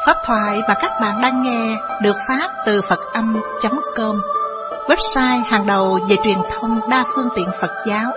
Pháp thoại mà các bạn đang nghe được phát từ Phật-âm.com, website hàng đầu về truyền thông đa phương tiện Phật giáo.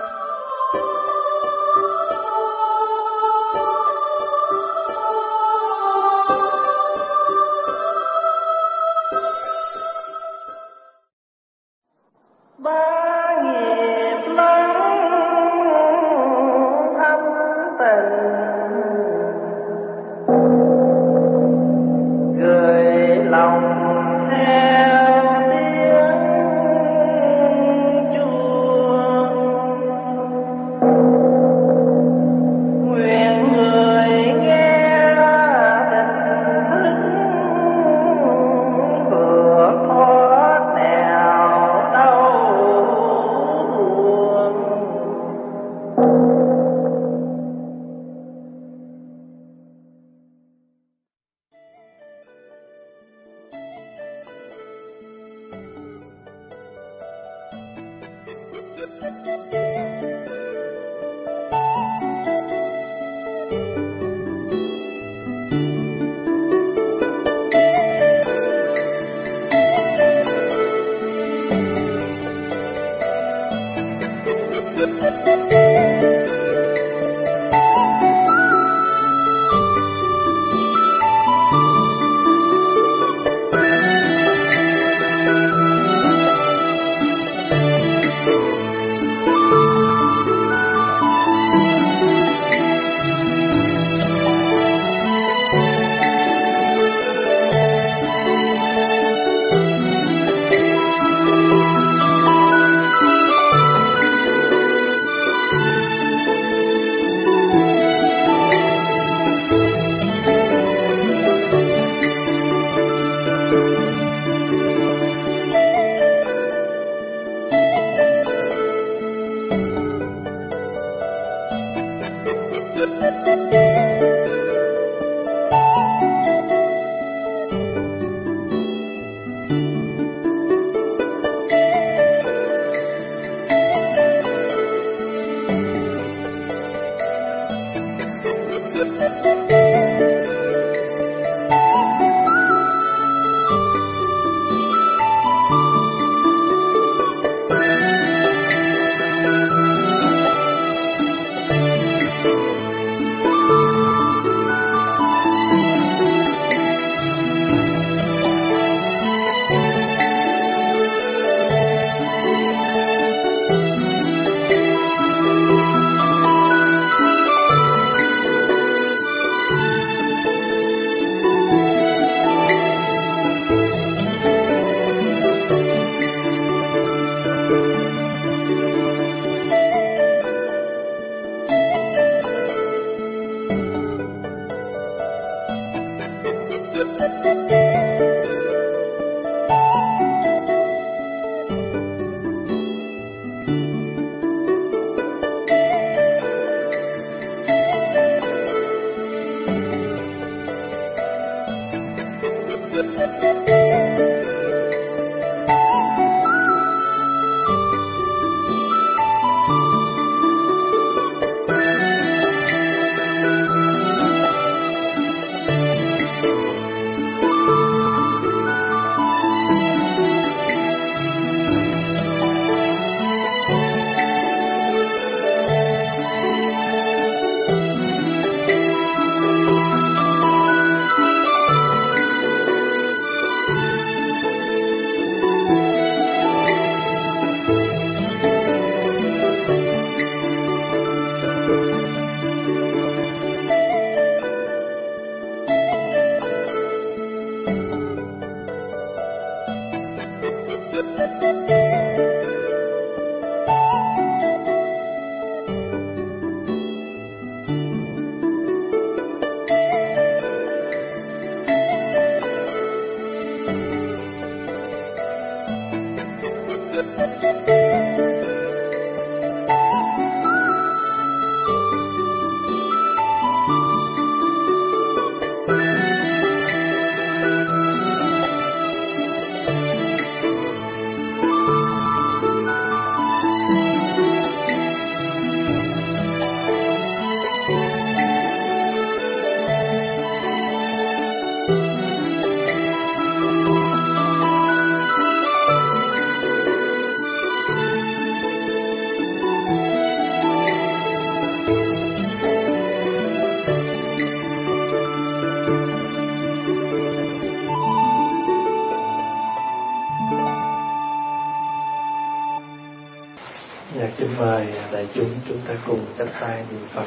chúng ta cùng chắp tay niệm Phật.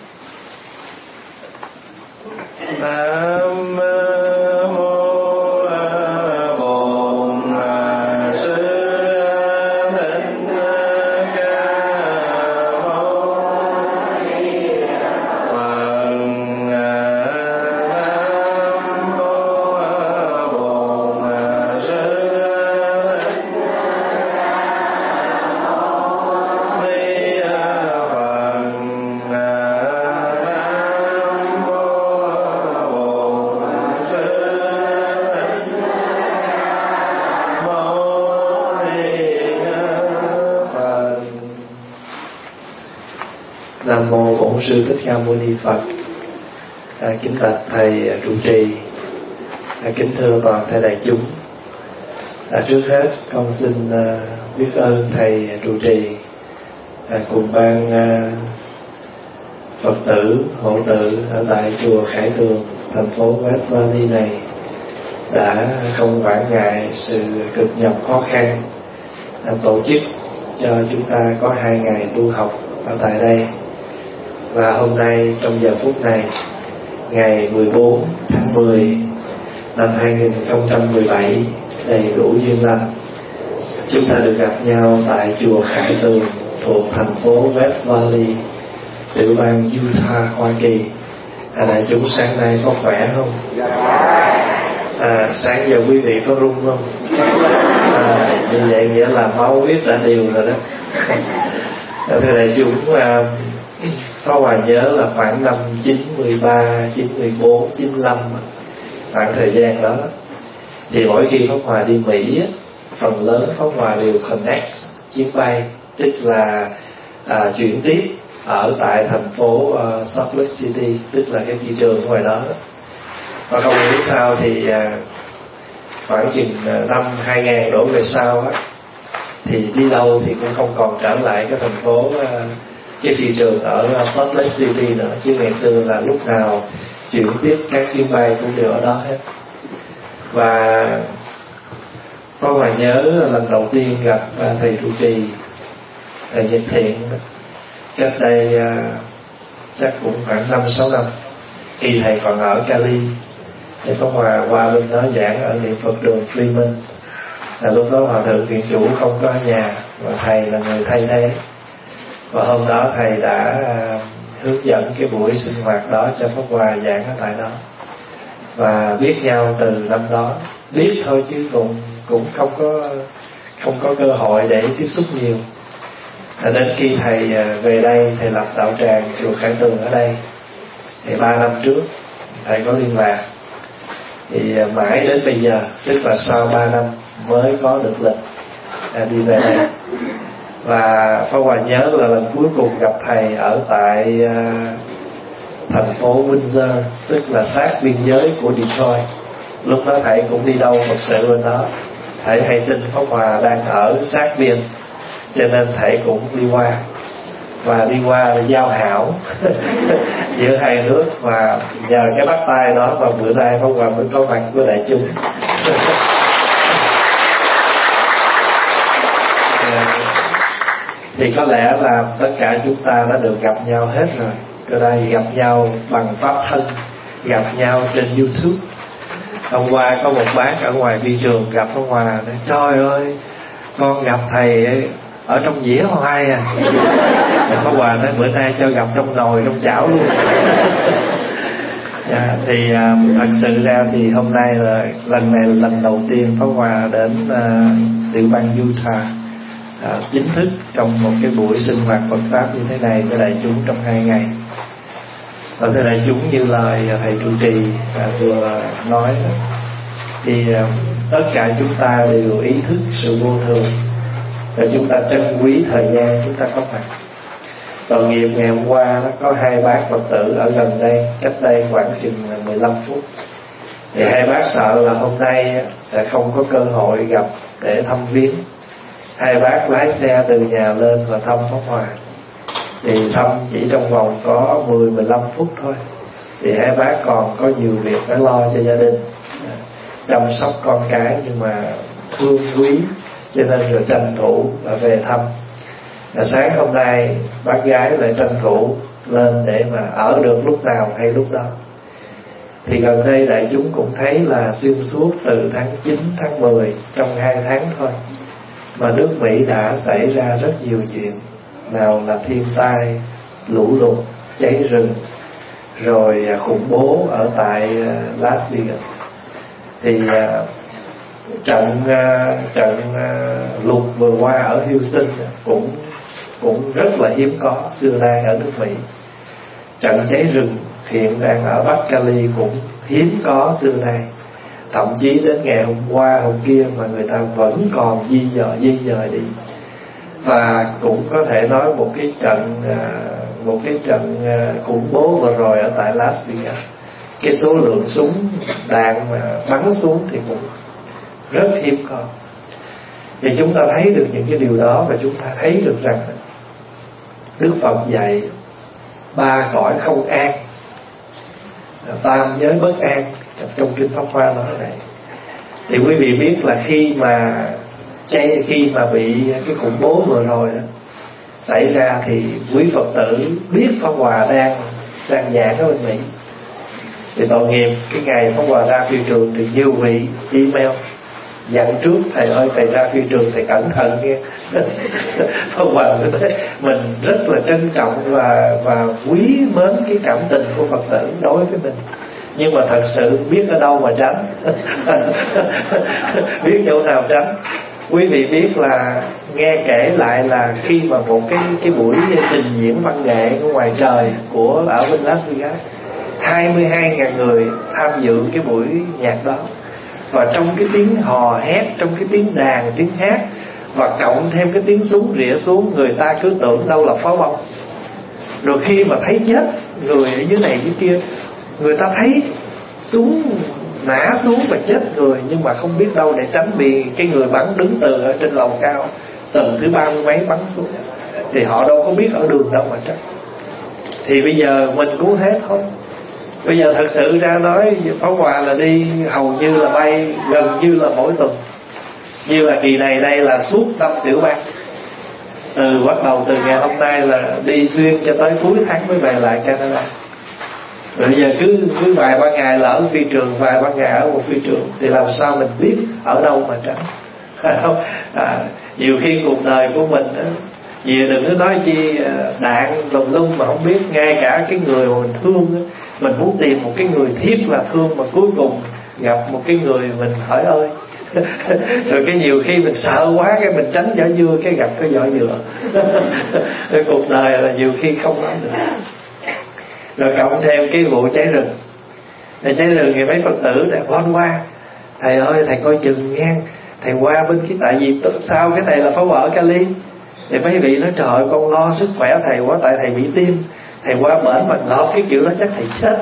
Nam mô Nam mô Bổn Sư Thích Ca Mâu Ni Phật. Kính bạch thầy trụ trì, kính thưa toàn thể đại chúng. Trước hết con xin biết ơn thầy trụ trì cùng ban Phật tử hộ tự ở tại chùa Khải Tường, thành phố West Valley này đã không quản ngại sự cực nhọc khó khăn tổ chức cho chúng ta có 2 ngày tu học ở tại đây. Và hôm nay trong giờ phút này, ngày 14 tháng 10 năm 2017, đầy đủ duyên lành, chúng ta được gặp nhau tại chùa Khải Tường thuộc thành phố West Valley, tiểu bang Utah, Hoa Kỳ. Đại chúng sáng nay có khỏe không? Sáng giờ quý vị có run không? Như vậy nghĩa là máu huyết đã đều rồi đó. Thưa đại chúng, Pháp Hòa nhớ là khoảng năm 93, 94, 95, khoảng thời gian đó, thì mỗi khi Pháp Hòa đi Mỹ, phần lớn Pháp Hòa đều connect chuyến bay, tức là chuyển tiếp ở tại thành phố Salt Lake City, tức là cái thị trường ngoài đó. Và không biết sao thì khoảng chừng năm 2000 đổ về sau á, thì đi đâu thì cũng không còn trở lại cái thành phố, cái thị trường ở Salt Lake City nữa, chứ ngày xưa là lúc nào chuyển tiếp các chuyến bay cũng đều ở đó hết. Và có mà nhớ lần đầu tiên gặp thầy trụ trì, thầy Nhật Thiện, cách đây chắc cũng khoảng 5-6 năm, khi thầy còn ở Cali. Thì có Hòa qua bên đó giảng ở niệm Phật đường Freeman. Lúc đó Hòa thượng viện chủ không có ở nhà, và thầy là người thay thế. Và hôm đó thầy đã hướng dẫn cái buổi sinh hoạt đó cho Pháp Hòa giảng ở tại đó. Và biết nhau từ năm đó, biết thôi chứ cũng không có cơ hội để tiếp xúc nhiều. Đến khi thầy về đây, thầy lập đạo tràng chùa Khải Tường ở đây, thì 3 năm trước thầy có liên lạc. Thì mãi đến bây giờ, tức là sau 3 năm mới có được lịch đi về đây. Và Pháp Hòa nhớ là lần cuối cùng gặp thầy ở tại thành phố Windsor, tức là sát biên giới của Detroit. Lúc đó thầy cũng đi đâu Phật sự bên đó. Thầy hay tin Pháp Hòa đang ở sát biên, cho nên thầy cũng đi qua. Và đi qua là giao hảo giữa hai nước. Và nhờ cái bắt tay đó mà bữa nay Pháp Hòa mới có mặt với đại chúng. Thì có lẽ là tất cả chúng ta đã được gặp nhau hết rồi. Ở đây gặp nhau bằng pháp thân, gặp nhau trên YouTube. Hôm qua có một bác ở ngoài phi trường gặp Pháp Hòa nói: trời ơi, con gặp thầy ở trong dĩa hoài à. Pháp Hòa nói: bữa nay cho gặp trong nồi, trong chảo luôn. Thì thật sự ra thì hôm nay là lần này là lần đầu tiên Pháp Hòa đến tiểu bang Utah chính thức trong một cái buổi sinh hoạt Phật pháp như thế này với đại chúng trong 2 ngày. Và thưa đại chúng, như lời thầy trụ trì vừa nói, thì tất cả chúng ta đều ý thức sự vô thường, và chúng ta trân quý thời gian chúng ta có mặt. Tội nghiệp ngày hôm qua nó có 2 bác Phật tử ở gần đây, cách đây khoảng chừng 15 phút. Thì 2 bác sợ là hôm nay sẽ không có cơ hội gặp để thăm viếng. 2 bác lái xe từ nhà lên và thăm Pháp Hòa. Thì thăm chỉ trong vòng có 10-15 phút thôi. Thì 2 bác còn có nhiều việc phải lo cho gia đình, chăm sóc con cái, nhưng mà thương quý, cho nên rồi tranh thủ về thăm. Sáng hôm nay bác gái lại tranh thủ lên để mà ở được lúc nào hay lúc đó. Thì gần đây đại chúng cũng thấy là xuyên suốt từ tháng 9, tháng 10, trong 2 tháng thôi mà nước Mỹ đã xảy ra rất nhiều chuyện. Nào là thiên tai, lũ lụt, cháy rừng, rồi khủng bố ở tại Las Vegas. Thì trận lụt vừa qua ở Houston cũng rất là hiếm có, xưa nay ở nước Mỹ. Trận cháy rừng hiện đang ở Bắc Cali cũng hiếm có xưa nay. Thậm chí đến ngày hôm qua hôm kia mà người ta vẫn còn di dời đi. Và cũng có thể nói một cái trận khủng bố vừa rồi ở tại Las Vegas, cái số lượng súng đạn mà bắn xuống thì cũng rất hiếm có. Thì chúng ta thấy được những cái điều đó, và chúng ta thấy được rằng Đức Phật dạy 3 cõi không an, tam giới bất an trong kinh Pháp Hoa nói này. Thì quý vị biết là khi mà bị cái khủng bố vừa rồi đó xảy ra, thì quý Phật tử biết Pháp Hòa đang giảng ở bên Mỹ. Thì tội nghiệp cái ngày Pháp Hòa ra phi trường thì nhiều vị email dặn trước: thầy ơi, thầy ra phi trường thầy cẩn thận nghe. Pháp Hòa mình rất là trân trọng và quý mến cái cảm tình của Phật tử đối với mình, nhưng mà thật sự biết ở đâu mà tránh. Biết chỗ nào tránh. Quý vị biết là nghe kể lại là khi mà một cái buổi trình diễn văn nghệ ở ngoài trời ở bên Las Vegas, 22.000 người tham dự cái buổi nhạc đó. Và trong cái tiếng hò hét, trong cái tiếng đàn, tiếng hát, và cộng thêm cái tiếng súng rỉa xuống, người ta cứ tưởng đâu là pháo bông. Rồi khi mà thấy chết người ở dưới này dưới kia, người ta thấy súng nã xuống và chết người, nhưng mà không biết đâu để tránh, vì cái người bắn đứng từ ở trên lầu cao, tầng thứ 30 mấy bắn xuống, thì họ đâu có biết ở đường đâu mà tránh. Thì bây giờ mình cũng thế thôi. Bây giờ thật sự ra nói, Pháp Hòa là đi hầu như là bay gần như là mỗi tuần. Như là kỳ này đây là suốt năm tiểu bang, bắt đầu từ ngày hôm nay là đi xuyên cho tới cuối tháng mới về lại Canada. Rồi bây giờ cứ vài ba ngày là ở phi trường, vài ba ngày ở một phi trường, thì làm sao mình biết ở đâu mà tránh, phải không? Nhiều khi cuộc đời của mình đó, vì đừng có nói chi đạn lùng lung mà không biết. Ngay cả cái người mà mình thương đó, mình muốn tìm một cái người thiết là thương, mà cuối cùng gặp một cái người mình hỏi ơi. Rồi cái nhiều khi mình sợ quá, cái mình tránh vỏ dưa, cái gặp cái vỏ dừa. Cuộc đời là nhiều khi không nói được. Rồi cộng thêm cái vụ cháy rừng. Cháy rừng thì mấy Phật tử đã qua: thầy ơi, thầy coi chừng nghe, thầy qua bên cái, tại vì sao cái thầy là Pháp Hòa ở Cali. Thì mấy vị nói: trời ơi, con lo sức khỏe thầy quá, tại thầy bị tim, thầy qua bển mà ngọt cái kiểu đó chắc thầy chết.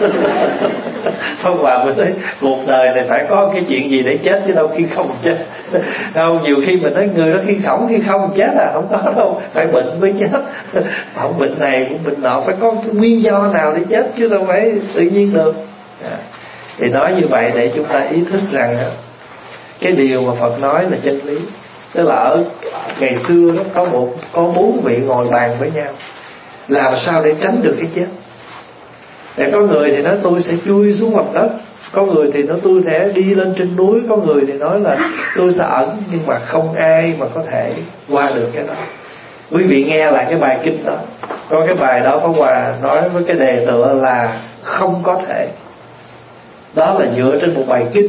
Pháp Hòa mình nói cuộc đời này phải có cái chuyện gì để chết chứ đâu khi không chết. Không, nhiều khi mình nói người đó khi không chết không có đâu, phải bệnh mới chết. Không, bệnh này cũng bệnh nọ, phải có cái nguyên do nào để chết chứ đâu phải tự nhiên được. Thì nói như vậy để chúng ta ý thức rằng cái điều mà Phật nói là chân lý. Tức là ở ngày xưa đó có 4 vị ngồi bàn với nhau, làm sao để tránh được cái chết. Để có người thì nói tôi sẽ chui xuống mặt đất, có người thì nói tôi sẽ đi lên trên núi, có người thì nói là tôi sẽ ẩn, nhưng mà không ai mà có thể qua được cái đó. Quý vị nghe lại cái bài kinh đó, có cái bài đó Pháp Hòa nói với cái đề tựa là không có thể. Đó là dựa trên một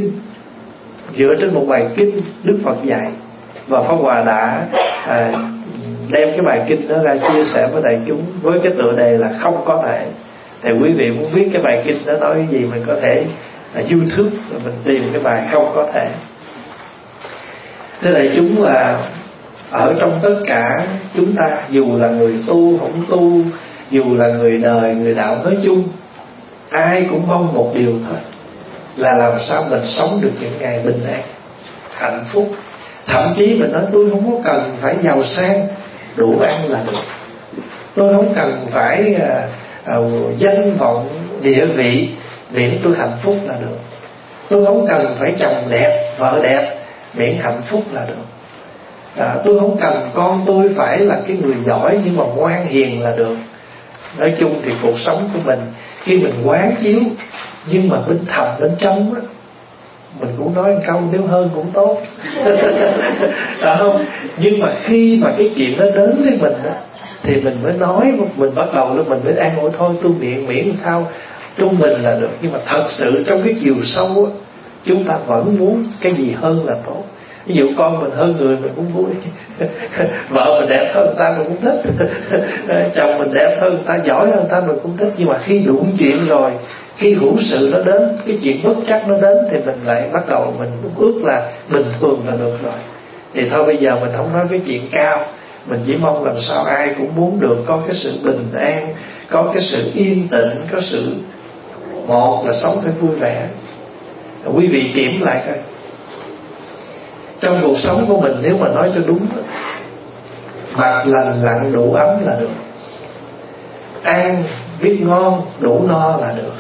bài kinh Đức Phật dạy, và Pháp Hòa đã đem cái bài kinh đó ra chia sẻ với đại chúng với cái tựa đề là không có thể. Thì quý vị muốn biết cái bài kinh đó nói cái gì, mình có thể YouTube rồi mình tìm cái bài không có thể. Thế đại chúng là ở trong tất cả chúng ta, dù là người tu không tu, dù là người đời người đạo nói chung, ai cũng mong một điều thôi, là làm sao mình sống được những ngày bình an, hạnh phúc. Thậm chí mình nói tôi không có cần phải giàu sang, đủ ăn là được. Tôi không cần phải danh vọng địa vị, miễn tôi hạnh phúc là được. Tôi không cần phải chồng đẹp, vợ đẹp, miễn hạnh phúc là được. Tôi không cần con tôi phải là cái người giỏi, nhưng mà ngoan hiền là được. Nói chung thì cuộc sống của mình khi mình quán chiếu, nhưng mà bên thầm bên trong á, mình cũng nói một câu nếu hơn cũng tốt. Không? Nhưng mà khi mà cái chuyện nó đến với mình á, thì mình mới nói, mình bắt đầu là mình mới an ủi thôi tôi miễn sao trung bình là được. Nhưng mà thật sự trong cái chiều sâu á, chúng ta vẫn muốn cái gì hơn là tốt. Ví dụ con mình hơn người mình cũng vui, vợ mình đẹp hơn người ta mình cũng thích, chồng mình đẹp hơn người ta, giỏi hơn người ta mình cũng thích. Nhưng mà khi đụng chuyện rồi, khi hữu sự nó đến, cái chuyện bất trắc nó đến, thì mình lại bắt đầu mình ước là bình thường là được rồi. Thì thôi bây giờ mình không nói cái chuyện cao, mình chỉ mong làm sao ai cũng muốn được có cái sự bình an, có cái sự yên tĩnh, có sự một là sống phải vui vẻ. Quý vị kiểm lại coi, trong cuộc sống của mình nếu mà nói cho đúng, mặc lành lặn đủ ấm là được, ăn biết ngon đủ no là được,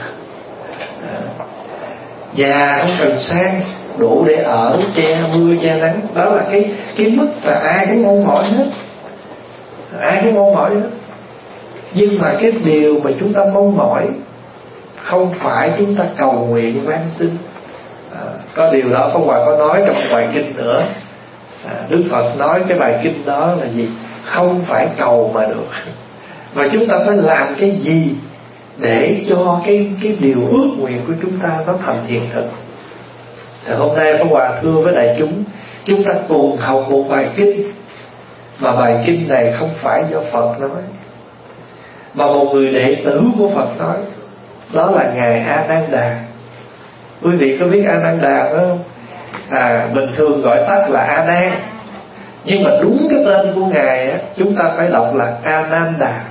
nhà không cần sang, đủ để ở, che mưa che nắng. Đó là cái mức mà ai cũng mong mỏi hết, ai cũng mong mỏi hết. Nhưng mà cái điều mà chúng ta mong mỏi không phải chúng ta cầu nguyện van xin. Có điều đó Pháp Hòa có nói trong bài kinh nữa. Đức Phật nói cái bài kinh đó là gì? Không phải cầu mà được, mà chúng ta phải làm cái gì để cho cái điều ước nguyện của chúng ta nó thành hiện thực. Thì hôm nay Pháp Hòa thưa với đại chúng ta cùng học một bài kinh, mà bài kinh này không phải do Phật nói, mà một người đệ tử của Phật nói. Đó là Ngài A Nan Đà. Quý vị có biết A Nan Đà phải không? Bình thường gọi tắt là A Nan, nhưng mà đúng cái tên của Ngài á, chúng ta phải đọc là A Nan Đà.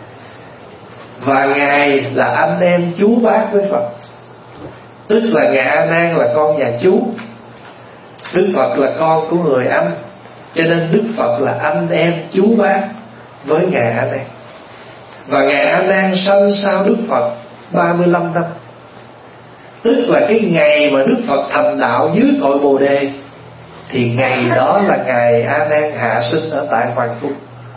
Và Ngài là anh em chú bác với Phật, tức là Ngài A Nan là con nhà chú, Đức Phật là con của người anh, cho nên Đức Phật là anh em chú bác với Ngài A Nan. Và Ngài A Nan sanh sau Đức Phật 35 năm, tức là cái ngày mà Đức Phật thành đạo dưới cội Bồ Đề, thì ngày đó là Ngài A Nan hạ sinh ở tại Hoàng Cung.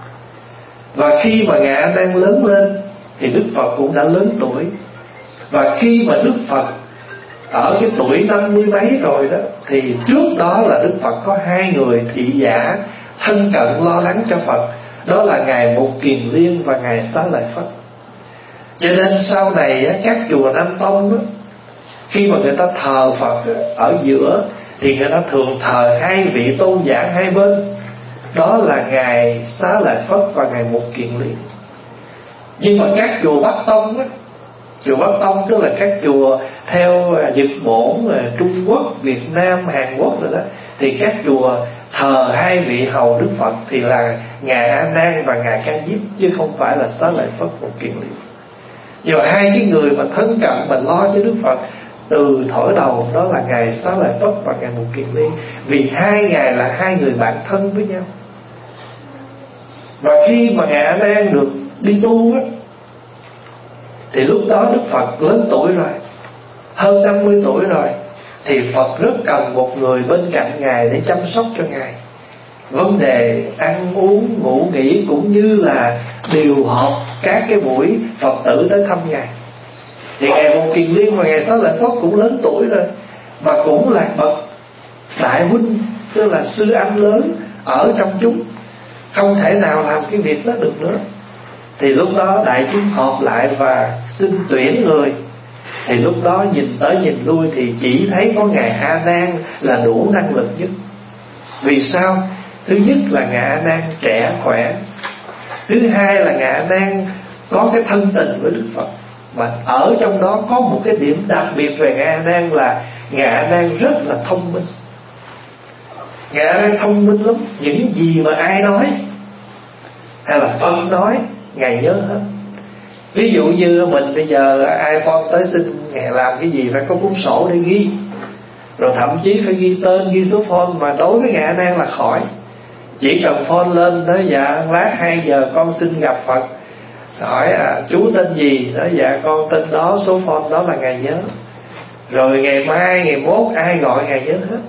Và khi mà Ngài A Nan lớn lên thì Đức Phật cũng đã lớn tuổi. Và khi mà Đức Phật ở cái tuổi 50 mấy rồi đó, thì trước đó là Đức Phật có hai người thị giả thân cận lo lắng cho Phật. Đó là Ngài Mục Kiền Liên và Ngài Xá Lợi Phất. Cho nên sau này các chùa Nam Tông đó, khi mà người ta thờ Phật ở giữa, thì người ta thường thờ hai vị tôn giả hai bên. Đó là Ngài Xá Lợi Phất và Ngài Mục Kiền Liên. Nhưng mà các chùa Bắc Tông á, chùa Bắc Tông tức là các chùa theo Nhật Bản, Trung Quốc, Việt Nam, Hàn Quốc rồi đó, thì các chùa thờ hai vị hầu Đức Phật thì là Ngài A Nan và Ngài Ca Diếp, chứ không phải là Xá Lợi Phất Mục Kiền Liên. Nhưng mà hai cái người mà thân cận mà lo cho Đức Phật từ thuở đầu đó là Ngài Xá Lợi Phất và Ngài Mục Kiền Liên, vì hai ngài là hai người bạn thân với nhau. Và khi mà Ngài A Nan được đi tu á, thì lúc đó Đức Phật lớn tuổi rồi, hơn 50 tuổi rồi, thì Phật rất cần một người bên cạnh Ngài để chăm sóc cho Ngài. Vấn đề ăn uống, ngủ nghỉ, cũng như là điều họp các cái buổi Phật tử tới thăm Ngài. Thì Ngài Mục Kiền Liên và Ngài Xá Lợi Phất cũng lớn tuổi rồi, mà cũng là bậc đại huynh, tức là sư anh lớn ở trong chúng, không thể nào làm cái việc đó được nữa. Thì lúc đó đại chúng họp lại và xin tuyển người. Thì lúc đó nhìn tới nhìn lui thì chỉ thấy có Ngài A Nan là đủ năng lực nhất. Vì sao? Thứ nhất là Ngài A Nan trẻ khỏe, thứ hai là Ngài A Nan có cái thân tình với Đức Phật. Mà ở trong đó có một cái điểm đặc biệt về Ngài A Nan là Ngài A Nan rất là thông minh. Ngài A Nan thông minh lắm, những gì mà ai nói hay là Phật nói Ngài nhớ hết. Ví dụ như mình bây giờ ai con tới xin Ngài làm cái gì phải có cuốn sổ để ghi, rồi thậm chí phải ghi tên, ghi số phone. Mà đối với Ngài A Nan là khỏi, chỉ cần phone lên nói dạ lát 2 giờ con xin gặp Phật, hỏi chú tên gì đó, dạ con tên đó, số phone đó là Ngài nhớ. Rồi ngày mai ngày mốt ai gọi Ngài nhớ hết.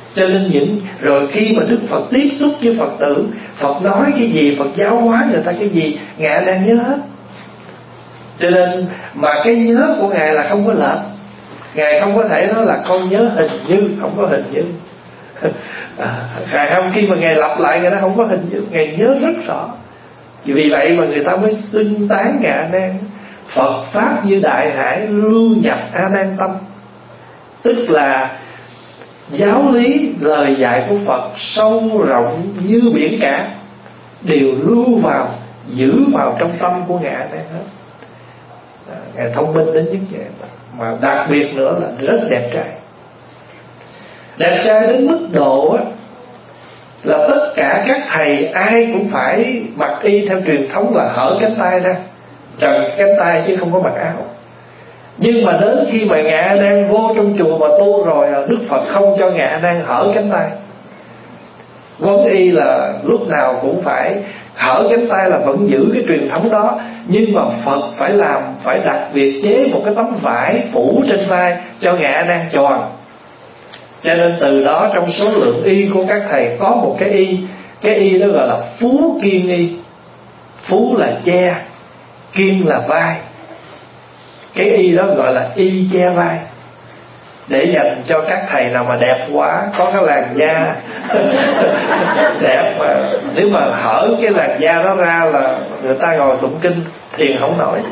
Cho nên rồi khi mà Đức Phật tiếp xúc với Phật tử, Phật nói cái gì, Phật giáo hóa người ta cái gì, Ngài đang nhớ hết. Cho nên mà cái nhớ của Ngài là không có lệch. Ngài không có thể nói là con nhớ hình như, không có hình như. Ngài không, khi mà Ngài lặp lại Ngài nó không có hình như, Ngài nhớ rất rõ. Vì vậy mà người ta mới xưng tán Ngài A Nan: Phật pháp như đại hải, lưu nhập A Nan tâm. Tức là giáo lý lời dạy của Phật sâu rộng như biển cả, đều lưu vào, giữ vào trong tâm của Ngài A Nan hết. Ngài thông minh đến những vậy, mà đặc biệt nữa là rất đẹp trai. Đẹp trai đến mức độ là tất cả các thầy ai cũng phải mặc y theo truyền thống là hở cánh tay ra, trần cánh tay chứ không có mặc áo. Nhưng mà đến khi mà Ngài A Nan vô trong chùa mà tu rồi, Đức Phật không cho Ngài A Nan hở cánh tay. Quán y là lúc nào cũng phải hở cánh tay, là vẫn giữ cái truyền thống đó. Nhưng mà Phật phải đặc biệt chế một cái tấm vải phủ trên vai cho Ngài A Nan tròn. Cho nên từ đó trong số lượng y của các thầy có một cái y. Cái y đó gọi là Phú Kiên Y. Phú là che, Kiên là vai. Cái y đó gọi là y che vai, để dành cho các thầy nào mà đẹp quá, có cái làn da đẹp mà nếu mà hở cái làn da đó ra là người ta ngồi tụng kinh thiền không nổi.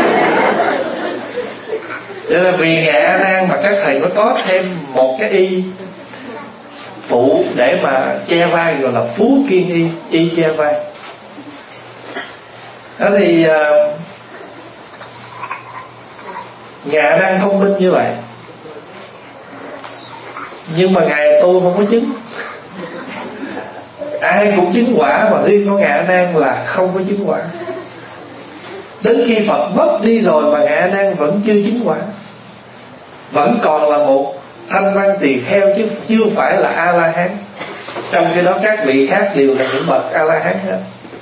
Cho nên vì Ngài A Nan mà các thầy mới có thêm một cái y phụ để mà che vai, gọi là Phú Kiên Y, y che vai. Đó thì Ngài A Nan thông minh như vậy, nhưng mà Ngài tu không có chứng. Ai cũng chứng quả, mà riêng của Ngài A Nan là không có chứng quả. Đến khi Phật mất đi rồi mà Ngài A Nan vẫn chưa chứng quả, vẫn còn là một thanh văn tỳ kheo chứ chưa phải là A La Hán. Trong khi đó các vị khác đều là những bậc A La Hán hết.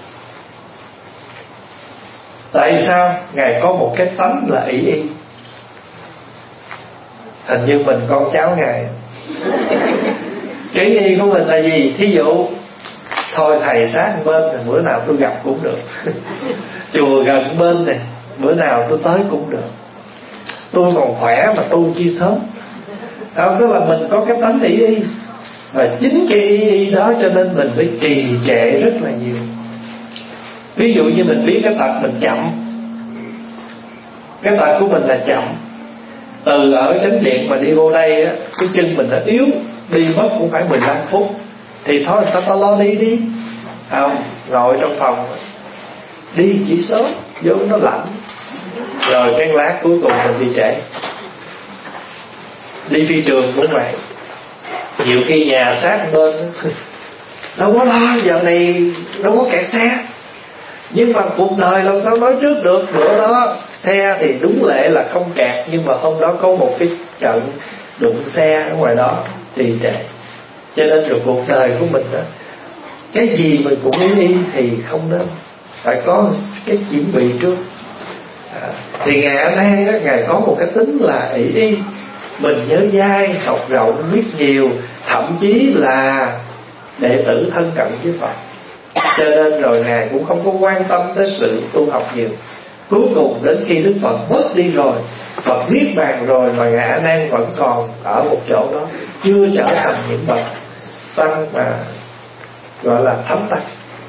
Tại sao? Ngài có một cái tánh là ỷ y. Hình như mình con cháu Ngài. Cái y của mình là gì? Thí dụ thôi thầy sát bên thì bữa nào tôi gặp cũng được. Chùa gần bên này, bữa nào tôi tới cũng được. Tôi còn khỏe mà tu chi sớm. Đó, tức là mình có cái tánh ỷ y. Và chính cái y đó cho nên mình phải trì trệ rất là nhiều. Ví dụ như mình biết cái tật mình chậm. Cái tật của mình là chậm. Từ ở chánh điện mà đi vô đây á, cái chân mình nó yếu, đi mất cũng phải 15 phút. Thì thôi ta lo đi. Không, ngồi trong phòng đi chỉ sớm, vô nó lạnh. Rồi cái lát cuối cùng mình đi trễ. Đi phi trường cũng vậy. Nhiều khi nhà sát bên đâu có lo, giờ này đâu có kẹt xe. Nhưng mà cuộc đời làm sao nói trước được. Bữa đó xe thì đúng lệ là không kẹt, nhưng mà hôm đó có một cái trận đụng xe ở ngoài đó thì trễ. Cho nên rồi cuộc đời của mình đó, cái gì mình cũng ý thì không nên, phải có cái chuẩn bị trước. Thì Ngài A Nan đó, Ngài có một cái tính là ỷ y. Mình nhớ dai, học rộng, biết nhiều, thậm chí là đệ tử thân cận với Phật. Cho nên rồi Ngài cũng không có quan tâm tới sự tu học nhiều. Cuối cùng đến khi Đức Phật mất đi rồi, Phật niết bàn rồi, mà Ngài A Nan vẫn còn ở một chỗ đó, chưa trở thành những bậc tăng mà gọi là thánh tăng.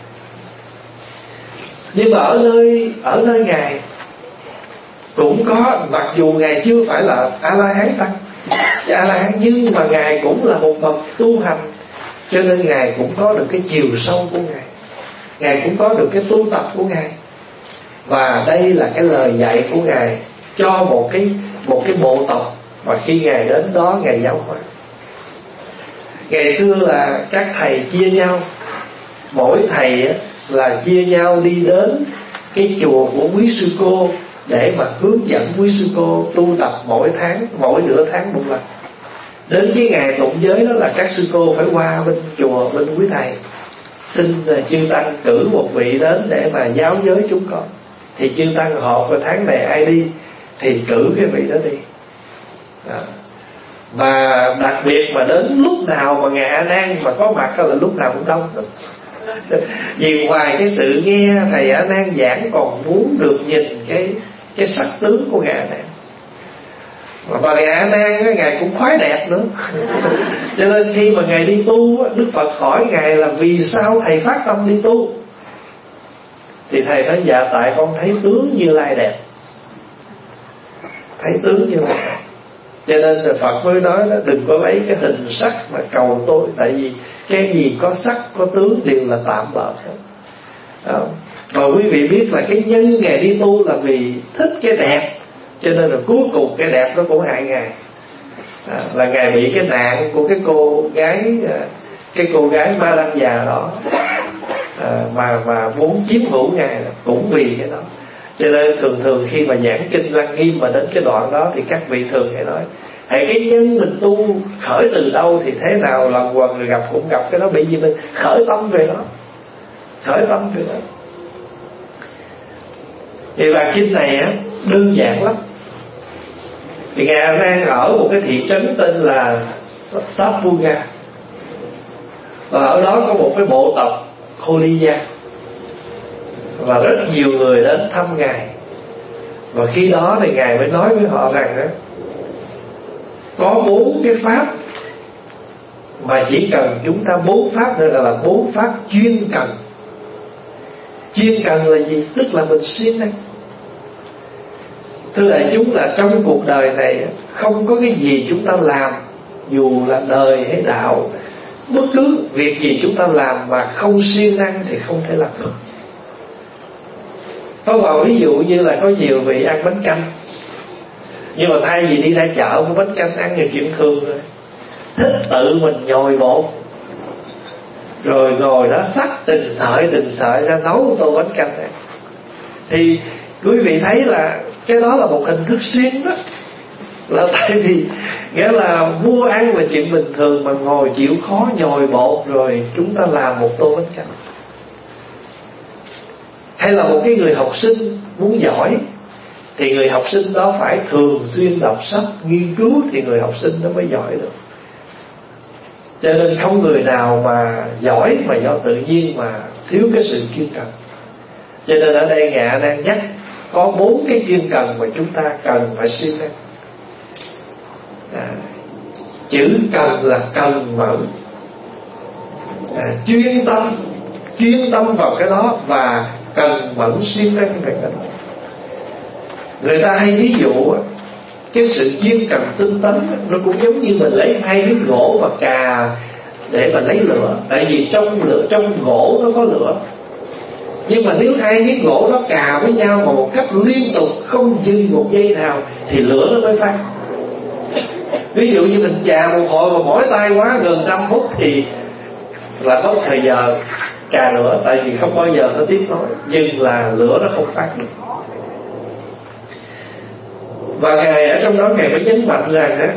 Nhưng mà ở nơi Ngài cũng có, mặc dù Ngài chưa phải là A La Hán tăng, A La Hán, nhưng mà Ngài cũng là một bậc tu hành. Cho nên Ngài cũng có được cái chiều sâu của Ngài, Ngài cũng có được cái tu tập của Ngài. Và đây là cái lời dạy của Ngài cho một cái bộ tộc mà khi Ngài đến đó Ngài giáo hóa. Ngày xưa là các thầy chia nhau, mỗi thầy là chia nhau đi đến cái chùa của quý sư cô để mà hướng dẫn quý sư cô tu tập mỗi tháng, mỗi nửa tháng một lần. Đến cái ngày tụng giới đó là các sư cô phải qua bên chùa, bên quý thầy, xin chư tăng cử một vị đến để mà giáo giới chúng con. Thì chư tăng họp vào tháng này ai đi thì cử cái vị đó đi. Và đặc biệt mà đến lúc nào mà Ngài A Nan mà có mặt là lúc nào cũng đông lắm. Vì ngoài cái sự nghe thầy A Nan giảng còn muốn được nhìn cái sắc tướng của Ngài A Nan. Và Ngài A Nan Ngài cũng khoái đẹp nữa. Cho nên khi mà Ngài đi tu, Đức Phật hỏi Ngài là vì sao thầy phát tâm đi tu, thì thầy nói dạ tại con thấy tướng Như Lai đẹp. Thấy tướng Như Lai đẹp. Cho nên là Phật mới nói đó, đừng có lấy cái hình sắc mà cầu tôi. Tại vì cái gì có sắc có tướng đều là tạm bợ hết. Mà quý vị biết là cái nhân Ngài đi tu là vì thích cái đẹp, cho nên là cuối cùng cái đẹp nó cũng hại Ngài. Là Ngài bị cái nạn của cái cô gái ma đăng già đó, mà muốn chiếm hữu Ngài cũng vì cái đó. Cho nên thường khi mà giảng kinh Lăng Nghiêm mà đến cái đoạn đó thì các vị thường hay nói hãy cái nhân mình tu khởi từ đâu thì thế nào lần quần rồi gặp cũng gặp cái đó, bởi vì mình khởi tâm về đó. Khởi tâm về đó. Thì bài kinh này á đơn giản lắm. Thì Ngài A Nan ở một cái thị trấn tên là Sapuga, và ở đó có một cái bộ tộc Kholiya, và rất nhiều người đến thăm Ngài. Và khi đó thì Ngài mới nói với họ rằng đó, có 4 cái pháp mà chỉ cần chúng ta 4 pháp nữa là 4 pháp chuyên cần. Chuyên cần là gì? Tức là mình siêng năng. Thưa đại chúng, là trong cuộc đời này không có cái gì chúng ta làm, dù là đời hay đạo, bất cứ việc gì chúng ta làm mà không siêng năng thì không thể làm được. Có vào ví dụ như là có nhiều vị ăn bánh canh, nhưng mà thay vì đi ra chợ mua bánh canh ăn nhiều chuyện thường rồi, thích tự mình nhồi bột, rồi ngồi đó xắt từng sợi ra nấu tô bánh canh này. Thì quý vị thấy là cái đó là một hình thức siêng đó. Là tại vì nghĩa là mua ăn là chuyện bình thường, mà ngồi chịu khó nhồi bột rồi chúng ta làm một tô bánh canh. Hay là một cái người học sinh muốn giỏi thì người học sinh đó phải thường xuyên đọc sách, nghiên cứu thì người học sinh đó mới giỏi được. Cho nên không người nào mà giỏi mà do tự nhiên mà thiếu cái sự chuyên cần. Cho nên ở đây Ngài đang nhắc có 4 cái chuyên cần mà chúng ta cần phải siêng năng. Chữ cần là cần mẫn, chuyên tâm vào cái đó và cần mẫn siêng năng về cái đó. Người ta hay ví dụ cái sự chuyên cần tinh tấn nó cũng giống như mình lấy 2 miếng gỗ và cà để mà lấy lửa. Tại vì trong gỗ nó có lửa, nhưng mà nếu 2 miếng gỗ nó cà với nhau mà một cách liên tục không dừng một giây nào thì lửa nó mới phát. Ví dụ như mình chà một hồi mà mỏi tay quá gần 100 phút thì là có thời giờ cà lửa, tại vì không bao giờ nó tiếp nối, nhưng là lửa nó không phát được. Và Ngài ở trong đó Ngài mới nhấn mạnh rằng đó,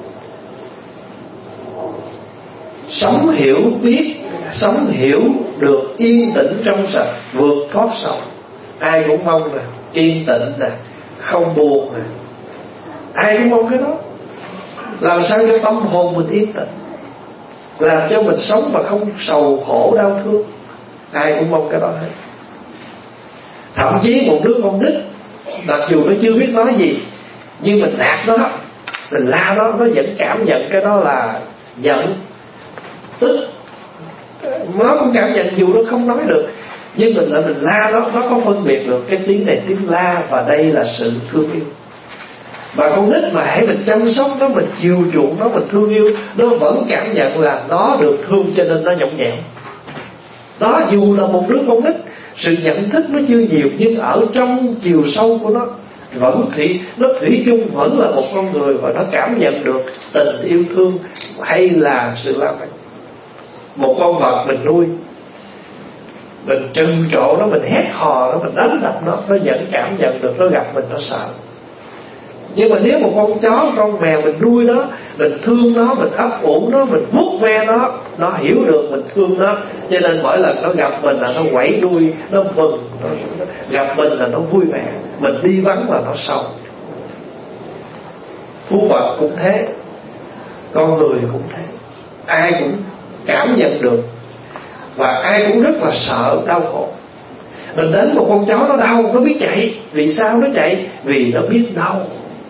sống hiểu được yên tĩnh trong sạch, vượt thoát sầu. Ai cũng mong nè, yên tĩnh nè, không buồn nè, ai cũng mong cái đó. Làm sao cho tâm hồn mình yên tĩnh, làm cho mình sống mà không sầu khổ đau thương, ai cũng mong cái đó hết. Thậm chí một đứa con nít, mặc dù nó chưa biết nói gì, nhưng mình nạt nó, mình la nó vẫn cảm nhận cái đó là giận, tức. Nó cũng cảm nhận dù nó không nói được, nhưng mình la nó có phân biệt được cái tiếng này tiếng la, và đây là sự thương yêu. Và con nít mà hãy mình chăm sóc nó, mình chiều chuộng nó, mình thương yêu, nó vẫn cảm nhận là nó được thương, cho nên nó nhõng nhẽo. Đó, dù là một đứa con nít, sự nhận thức nó chưa nhiều, nhưng ở trong chiều sâu của nó thủy chung vẫn là một con người, và nó cảm nhận được tình yêu thương hay là sự la mắng. Một con vật mình nuôi, mình trừng trộ nó, mình hét hò nó, mình đánh đập nó vẫn cảm nhận được, nó gặp mình nó sợ. Nhưng mà nếu một con chó, con mèo mình nuôi nó, mình thương nó, mình ấp ủ nó, mình vuốt ve nó hiểu được mình thương nó, cho nên mỗi lần nó gặp mình là nó quẩy đuôi, nó mừng, nó gặp mình là nó vui vẻ, mình đi vắng là nó sầu. Thú vật cũng thế. Con người cũng thế, ai cũng cảm nhận được, và ai cũng rất là sợ đau khổ. Mình đến một con chó nó đau, nó biết chạy. Vì sao nó chạy? Vì nó biết đau.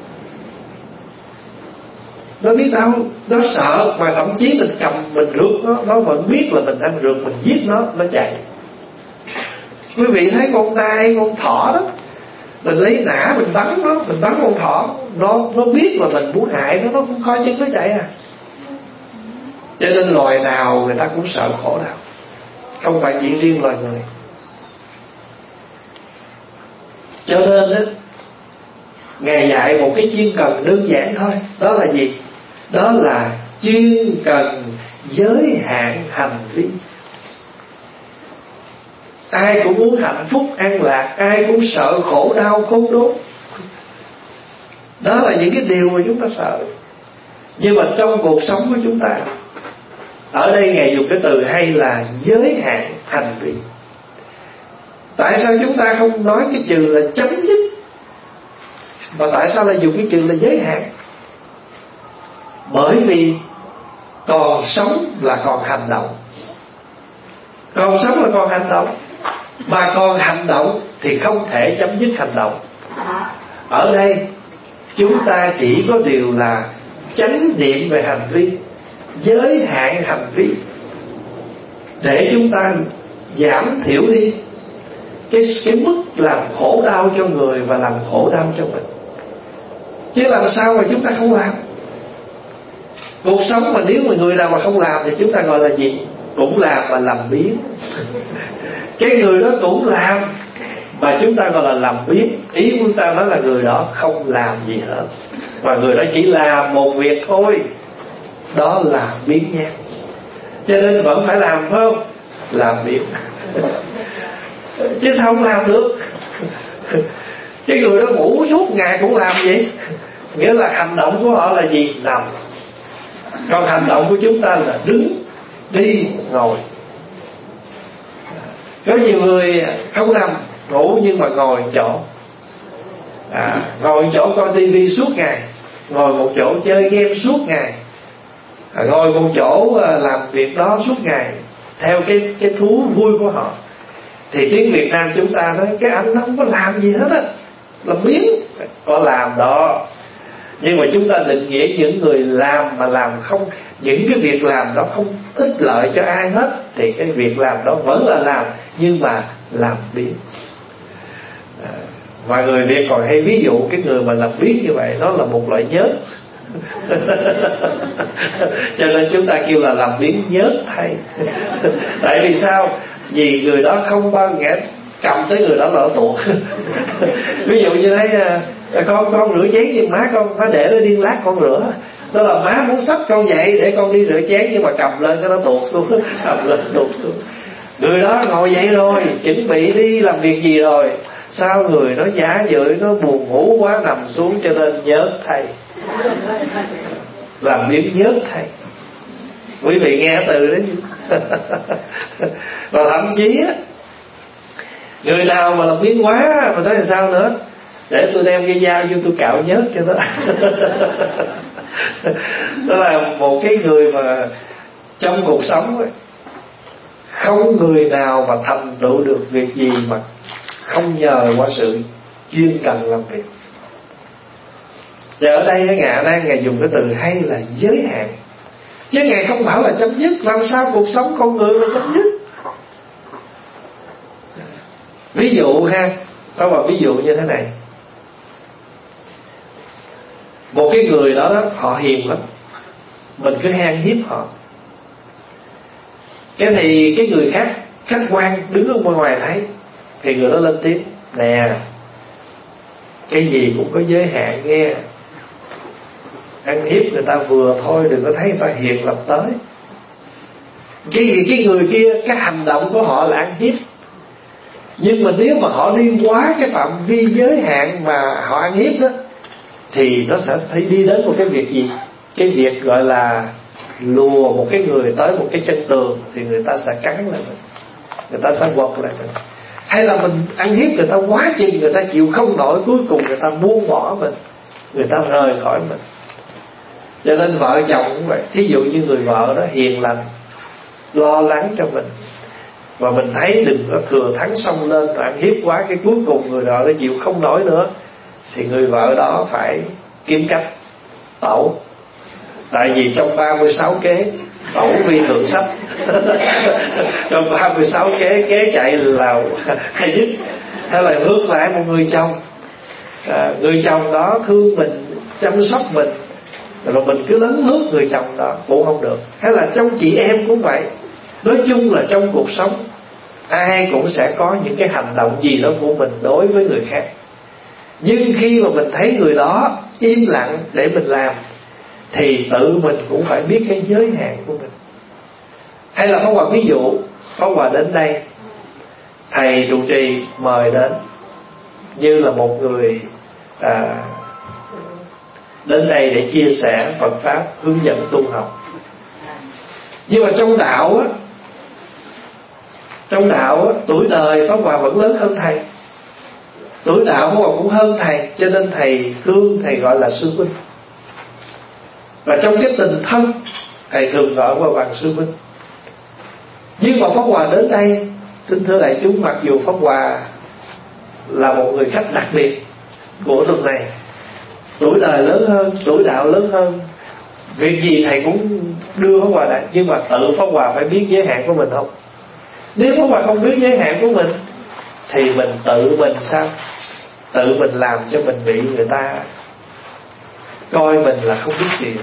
Nó biết đau, nó sợ. Mà thậm chí mình cầm, mình rượt nó vẫn biết là mình đang rượt, mình giết nó chạy. Quý vị thấy con nai, con thỏ đó, mình lấy nã mình bắn nó, mình bắn con thỏ, nó biết là mình muốn hại nó cũng coi chân nó chạy à. Cho nên loài nào người ta cũng sợ khổ đau, không phải chỉ riêng loài người. Cho nên đó, Ngài dạy một cái chuyên cần đơn giản thôi. Đó là gì? Đó là chuyên cần giới hạn hành vi. Ai cũng muốn hạnh phúc an lạc, ai cũng sợ khổ đau khốn đốn. Đó là những cái điều mà chúng ta sợ. Nhưng mà trong cuộc sống của chúng ta, ở đây Ngài dùng cái từ hay là giới hạn hành vi. Tại sao chúng ta không nói cái chữ là chấm dứt, mà tại sao lại dùng cái chữ là giới hạn? Bởi vì còn sống là còn hành động. Còn sống là còn hành động. Mà còn hành động thì không thể chấm dứt hành động. Ở đây chúng ta chỉ có điều là chánh niệm về hành vi, giới hạn hành vi, để chúng ta giảm thiểu đi cái mức làm khổ đau cho người và làm khổ đau cho mình. Chứ làm sao mà chúng ta không làm? Cuộc sống mà nếu mà người nào mà không làm thì chúng ta gọi là gì? Cũng làm mà làm biếng. Cái người đó cũng làm mà chúng ta gọi là làm biếng. Ý của ta nói là người đó không làm gì hết, và người đó chỉ làm một việc thôi, đó là biếng nhác. Cho nên vẫn phải làm, phải không? Làm biếng. Chứ sao không làm được? Cái người đó ngủ suốt ngày cũng làm gì? Nghĩa là hành động của họ là gì? Nằm. Còn hành động của chúng ta là đứng, đi, ngồi. Có nhiều người không nằm, ngủ nhưng mà ngồi chỗ. Ngồi chỗ coi tivi suốt ngày, ngồi một chỗ chơi game suốt ngày, ngồi một chỗ làm việc đó suốt ngày theo cái thú vui của họ. Thì tiếng Việt Nam chúng ta nói cái anh nó không có làm gì hết á, làm biếng. Có làm đó, nhưng mà chúng ta định nghĩa những người làm mà làm không, những cái việc làm đó không ích lợi cho ai hết, thì cái việc làm đó vẫn là làm, nhưng mà làm biếng. Và người Việt còn hay ví dụ cái người mà làm biếng như vậy, đó là một loại nhớt. Cho nên chúng ta kêu là làm biếng nhớt thay. Tại vì sao? Vì người đó không bao nghĩa cầm tới người đó là nó tuột. Ví dụ như thấy con rửa chén nhưng má con phải để nó điên lát con rửa. Đó là má muốn xách con dậy để con đi rửa chén, nhưng mà cầm lên cái nó tuột xuống. Cầm lên tuột xuống. Người đó ngồi dậy rồi, chuẩn bị đi làm việc gì rồi, sao người nó giả dưỡi, nó buồn ngủ quá nằm xuống, cho nên nhớt thầy. Làm biếng nhớt thầy. Quý vị nghe từ đó chứ. Và thậm chí á, người nào mà làm biếng quá mà nói là sao nữa, để tôi đem cái dao vô tôi cạo nhớt cho nó. Đó là một cái người mà trong cuộc sống ấy, không người nào mà thành tựu được việc gì mà không nhờ qua sự chuyên cần làm việc. Và ở đây Ngài dùng cái từ hay là giới hạn, chứ Ngài không bảo là chấm dứt. Làm sao cuộc sống con người mà chấm dứt? Ví dụ ha, có một ví dụ như thế này. Một cái người đó họ hiền lắm, mình cứ han hiếp họ. Cái thì cái người khác, khách quan đứng ở bên ngoài thấy, thì người đó lên tiếng: nè, cái gì cũng có giới hạn nghe. Ăn hiếp người ta vừa thôi, đừng có thấy người ta hiền lập tới. Cái người kia, cái hành động của họ là ăn hiếp. Nhưng mà nếu mà họ đi quá cái phạm vi giới hạn mà họ ăn hiếp đó, thì nó sẽ thấy đi đến một cái việc gì? Cái việc gọi là lùa một cái người tới một cái chân tường, thì người ta sẽ cắn lại mình, người ta sẽ quật lại mình. Hay là mình ăn hiếp người ta quá chừng, người ta chịu không nổi, cuối cùng người ta buông bỏ mình, người ta rời khỏi mình. Cho nên vợ chồng cũng vậy. Thí dụ như người vợ đó hiền lành, lo lắng cho mình, và mình thấy đừng có thừa thắng xông lên rồi ăn hiếp quá, cái cuối cùng người vợ nó chịu không nổi nữa, thì người vợ đó phải kiếm cách tẩu. Tại vì trong 36 kế tẩu vi thượng sách. Trong 36 kế chạy là hay nhất. Hay là ngược lại một người chồng, người chồng đó thương mình, chăm sóc mình, rồi mình cứ lấn lướt người chồng đó cũng không được. Hay là trong chị em cũng vậy. Nói chung là trong cuộc sống ai cũng sẽ có những cái hành động gì đó của mình đối với người khác. Nhưng khi mà mình thấy người đó im lặng để mình làm, thì tự mình cũng phải biết cái giới hạn của mình. Hay là Pháp Hòa ví dụ, Pháp Hòa đến đây, thầy trụ trì mời đến như là một người đến đây để chia sẻ Phật Pháp, hướng dẫn tu học. Nhưng mà trong đạo á, tuổi đời Pháp Hòa vẫn lớn hơn thầy. Tuổi đạo Pháp Hòa cũng hơn thầy, cho nên thầy thương, thầy gọi là sư huynh. Và trong cái tình thân, thầy thường gọi qua bằng sư huynh. Nhưng mà Pháp Hòa đến đây, xin thưa đại chúng, mặc dù Pháp Hòa là một người khách đặc biệt của tuần này, tuổi đời lớn hơn, tuổi đạo lớn hơn, việc gì thầy cũng đưa Pháp Hòa lại. Nhưng mà tự Pháp Hòa phải biết giới hạn của mình không? Nếu Pháp Hòa không biết giới hạn của mình, thì mình tự mình sao? Tự mình làm cho mình bị người ta coi mình là không biết chuyện.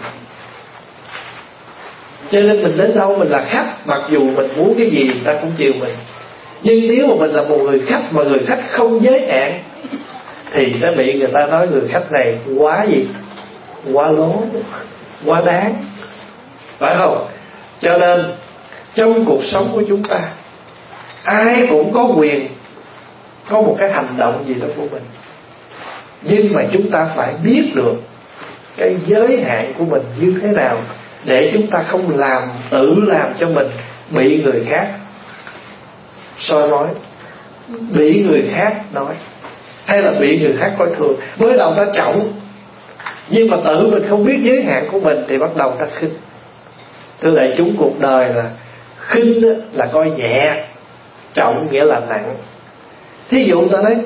Cho nên mình đến đâu mình là khách, mặc dù mình muốn cái gì người ta cũng chiều mình. Nhưng nếu mà mình là một người khách mà người khách không giới hạn, thì sẽ bị người ta nói người khách này quá gì? Quá lố, quá đáng, phải không? Cho nên trong cuộc sống của chúng ta, ai cũng có quyền có một cái hành động gì đó của mình. Nhưng mà chúng ta phải biết được cái giới hạn của mình như thế nào, để chúng ta không tự làm cho mình bị người khác soi nói, bị người khác nói, hay là bị người khác coi thường. Mới đầu ta trọng, nhưng mà tự mình không biết giới hạn của mình thì bắt đầu ta khinh. Thưa đại chúng, cuộc đời là khinh là coi nhẹ, trọng nghĩa là nặng. Thí dụ ta nói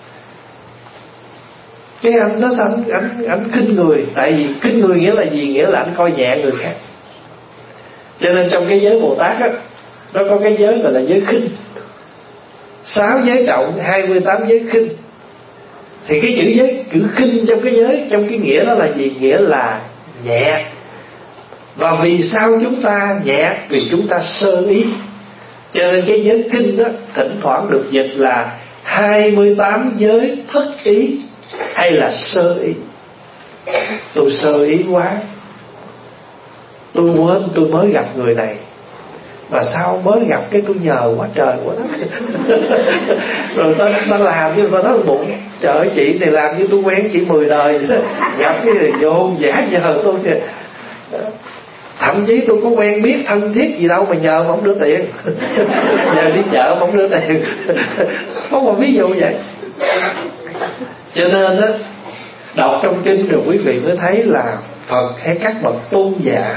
cái anh đó sao anh khinh người. Tại vì khinh người nghĩa là gì? Nghĩa là anh coi nhẹ người khác. Cho nên trong cái giới Bồ Tát á, nó có cái giới gọi là giới khinh, 6 giới trọng, 28 giới khinh. Thì cái chữ khinh trong cái giới, trong cái nghĩa đó là gì? Nghĩa là nhẹ. Và vì sao chúng ta nhẹ? Vì chúng ta sơ ý. Cho nên cái giới khinh đó thỉnh thoảng được dịch là 28 giới thất ý, hay là sơ ý. Tôi sơ ý quá, tôi quên tôi mới gặp người này, mà sao mới gặp cái tôi nhờ quá trời quá đất. Rồi ta làm như ta nói bụng, trời ơi chị này làm như tôi quen chị 10 đời, gặp cái người vô giả nhờ tôi kìa. Thậm chí tôi có quen biết thân thiết gì đâu mà nhờ mà không đưa tiền. Nhờ đi chợ mà không đưa tiền. Có một ví dụ vậy. Cho nên á, đọc trong kinh rồi quý vị mới thấy là Phật hay các bậc tôn giả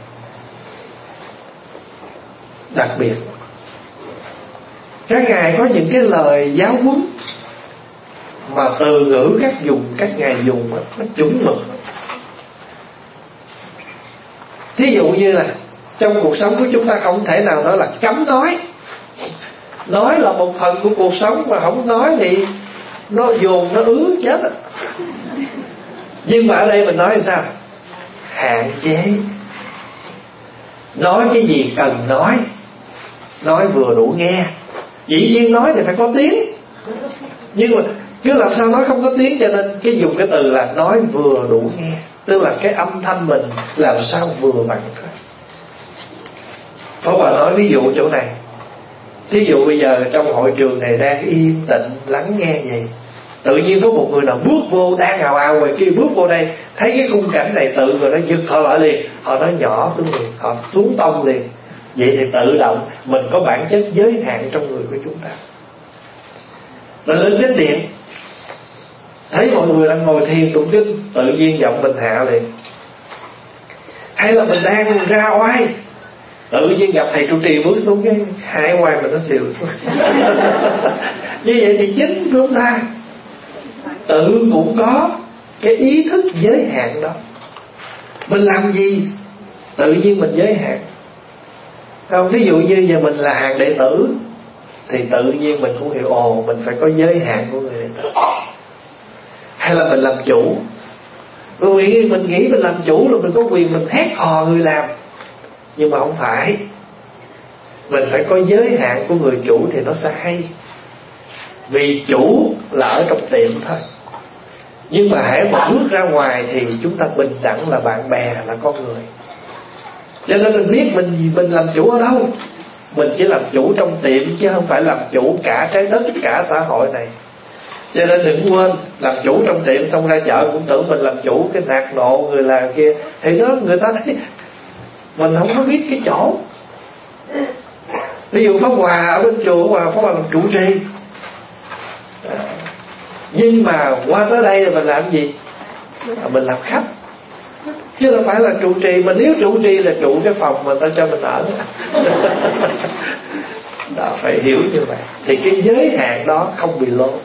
đặc biệt, các ngài có những cái lời giáo huấn mà từ ngữ các ngài dùng nó chuẩn mực. Thí dụ như là trong cuộc sống của chúng ta không thể nào nói là cấm nói. Nói là một phần của cuộc sống, mà không nói thì nó dồn nó ứ chết. Nhưng mà ở đây mình nói sao? Hạn chế. Nói cái gì cần nói vừa đủ nghe. Dĩ nhiên nói thì phải có tiếng, nhưng mà cứ làm sao nói không có tiếng. Cho nên cái dùng cái từ là nói vừa đủ nghe, tức là cái âm thanh mình làm sao vừa vặn thôi. Có bà nói ví dụ chỗ này. Thí dụ bây giờ trong hội trường này đang yên tĩnh lắng nghe vậy, tự nhiên có một người nào bước vô, đang ào ào ngoài kia bước vô đây, thấy cái khung cảnh này tự rồi nó giật họ lại liền, họ nói nhỏ xuống liền, họ xuống tông liền. Vậy thì tự động mình có bản chất giới hạn trong người của chúng ta. Rồi lên chánh điện, thấy mọi người đang ngồi thiền tụng kinh, tự nhiên giọng mình hạ liền. Hay là mình đang ra oai, tự nhiên gặp thầy trụ trì bước xuống cái hai oai mình nó xìu xuống. Như vậy thì chính chúng ta tự cũng có cái ý thức giới hạn đó. Mình làm gì tự nhiên mình giới hạn, không? Ví dụ như giờ mình là hàng đệ tử thì tự nhiên mình cũng hiểu mình phải có giới hạn của người đệ tử. Hay là mình làm chủ, mình nghĩ mình làm chủ là mình có quyền mình hét hò người làm, nhưng mà không phải. Mình phải có giới hạn của người chủ thì nó sẽ hay. Vì chủ là ở trong tiệm thôi, nhưng mà hãy một bước ra ngoài thì chúng ta bình đẳng là bạn bè, là con người. Cho nên mình biết mình làm chủ ở đâu. Mình chỉ làm chủ trong tiệm chứ không phải làm chủ cả trái đất, cả xã hội này. Cho nên đừng quên, làm chủ trong tiệm xong ra chợ cũng tưởng mình làm chủ, cái nạt nộ người làm kia, thì đó người ta thấy mình không có biết cái chỗ. Ví dụ Pháp Hòa ở bên chùa Pháp Hòa làm trụ trì, nhưng mà qua tới đây là mình làm gì? Mình làm khách, chứ không phải là trụ trì. Mà nếu trụ trì là trụ cái phòng mà ta cho mình ở. Đó, phải hiểu như vậy thì cái giới hạn đó không bị lố.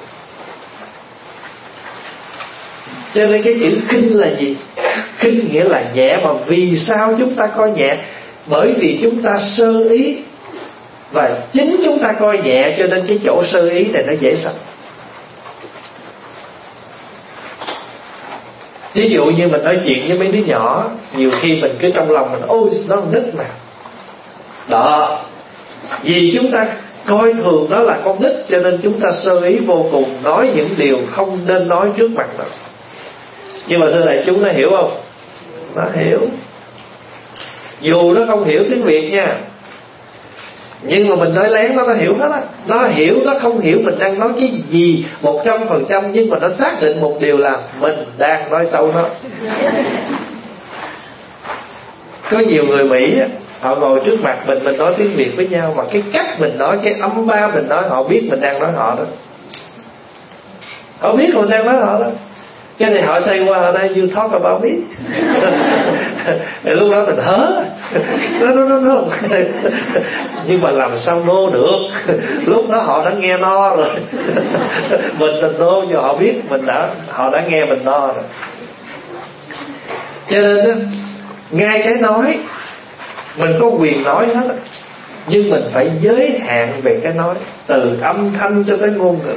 Cho nên cái chữ khinh là gì? Khinh nghĩa là nhẹ. Mà vì sao chúng ta coi nhẹ? Bởi vì chúng ta sơ ý, và chính chúng ta coi nhẹ cho nên cái chỗ sơ ý này nó dễ sanh. Ví dụ như mình nói chuyện với mấy đứa nhỏ, nhiều khi mình cứ trong lòng mình ôi nó con nít mà. Đó, vì chúng ta coi thường nó là con nít cho nên chúng ta sơ ý vô cùng, nói những điều không nên nói trước mặt nó. Nhưng mà thưa đại chúng, nó hiểu không? Nó hiểu. Dù nó không hiểu tiếng Việt nha, nhưng mà mình nói lén nó hiểu hết á. Nó hiểu, nó không hiểu mình đang nói cái gì 100%, nhưng mà nó xác định một điều là mình đang nói xấu nó. Có nhiều người Mỹ á, họ ngồi trước mặt mình nói tiếng Việt với nhau, mà cái cách mình nói, cái âm ba mình nói, họ biết mình đang nói họ đó. Họ biết mình đang nói họ đó. Cái này họ say qua ở đây, you talk about me. Lúc đó mình hớ. No. Nhưng mà làm sao no được? Lúc đó họ đã nghe no rồi. Mình là no, nhưng họ biết họ đã nghe mình no rồi. Cho nên ngay cái nói mình có quyền nói hết, nhưng mình phải giới hạn về cái nói, từ âm thanh cho tới ngôn ngữ.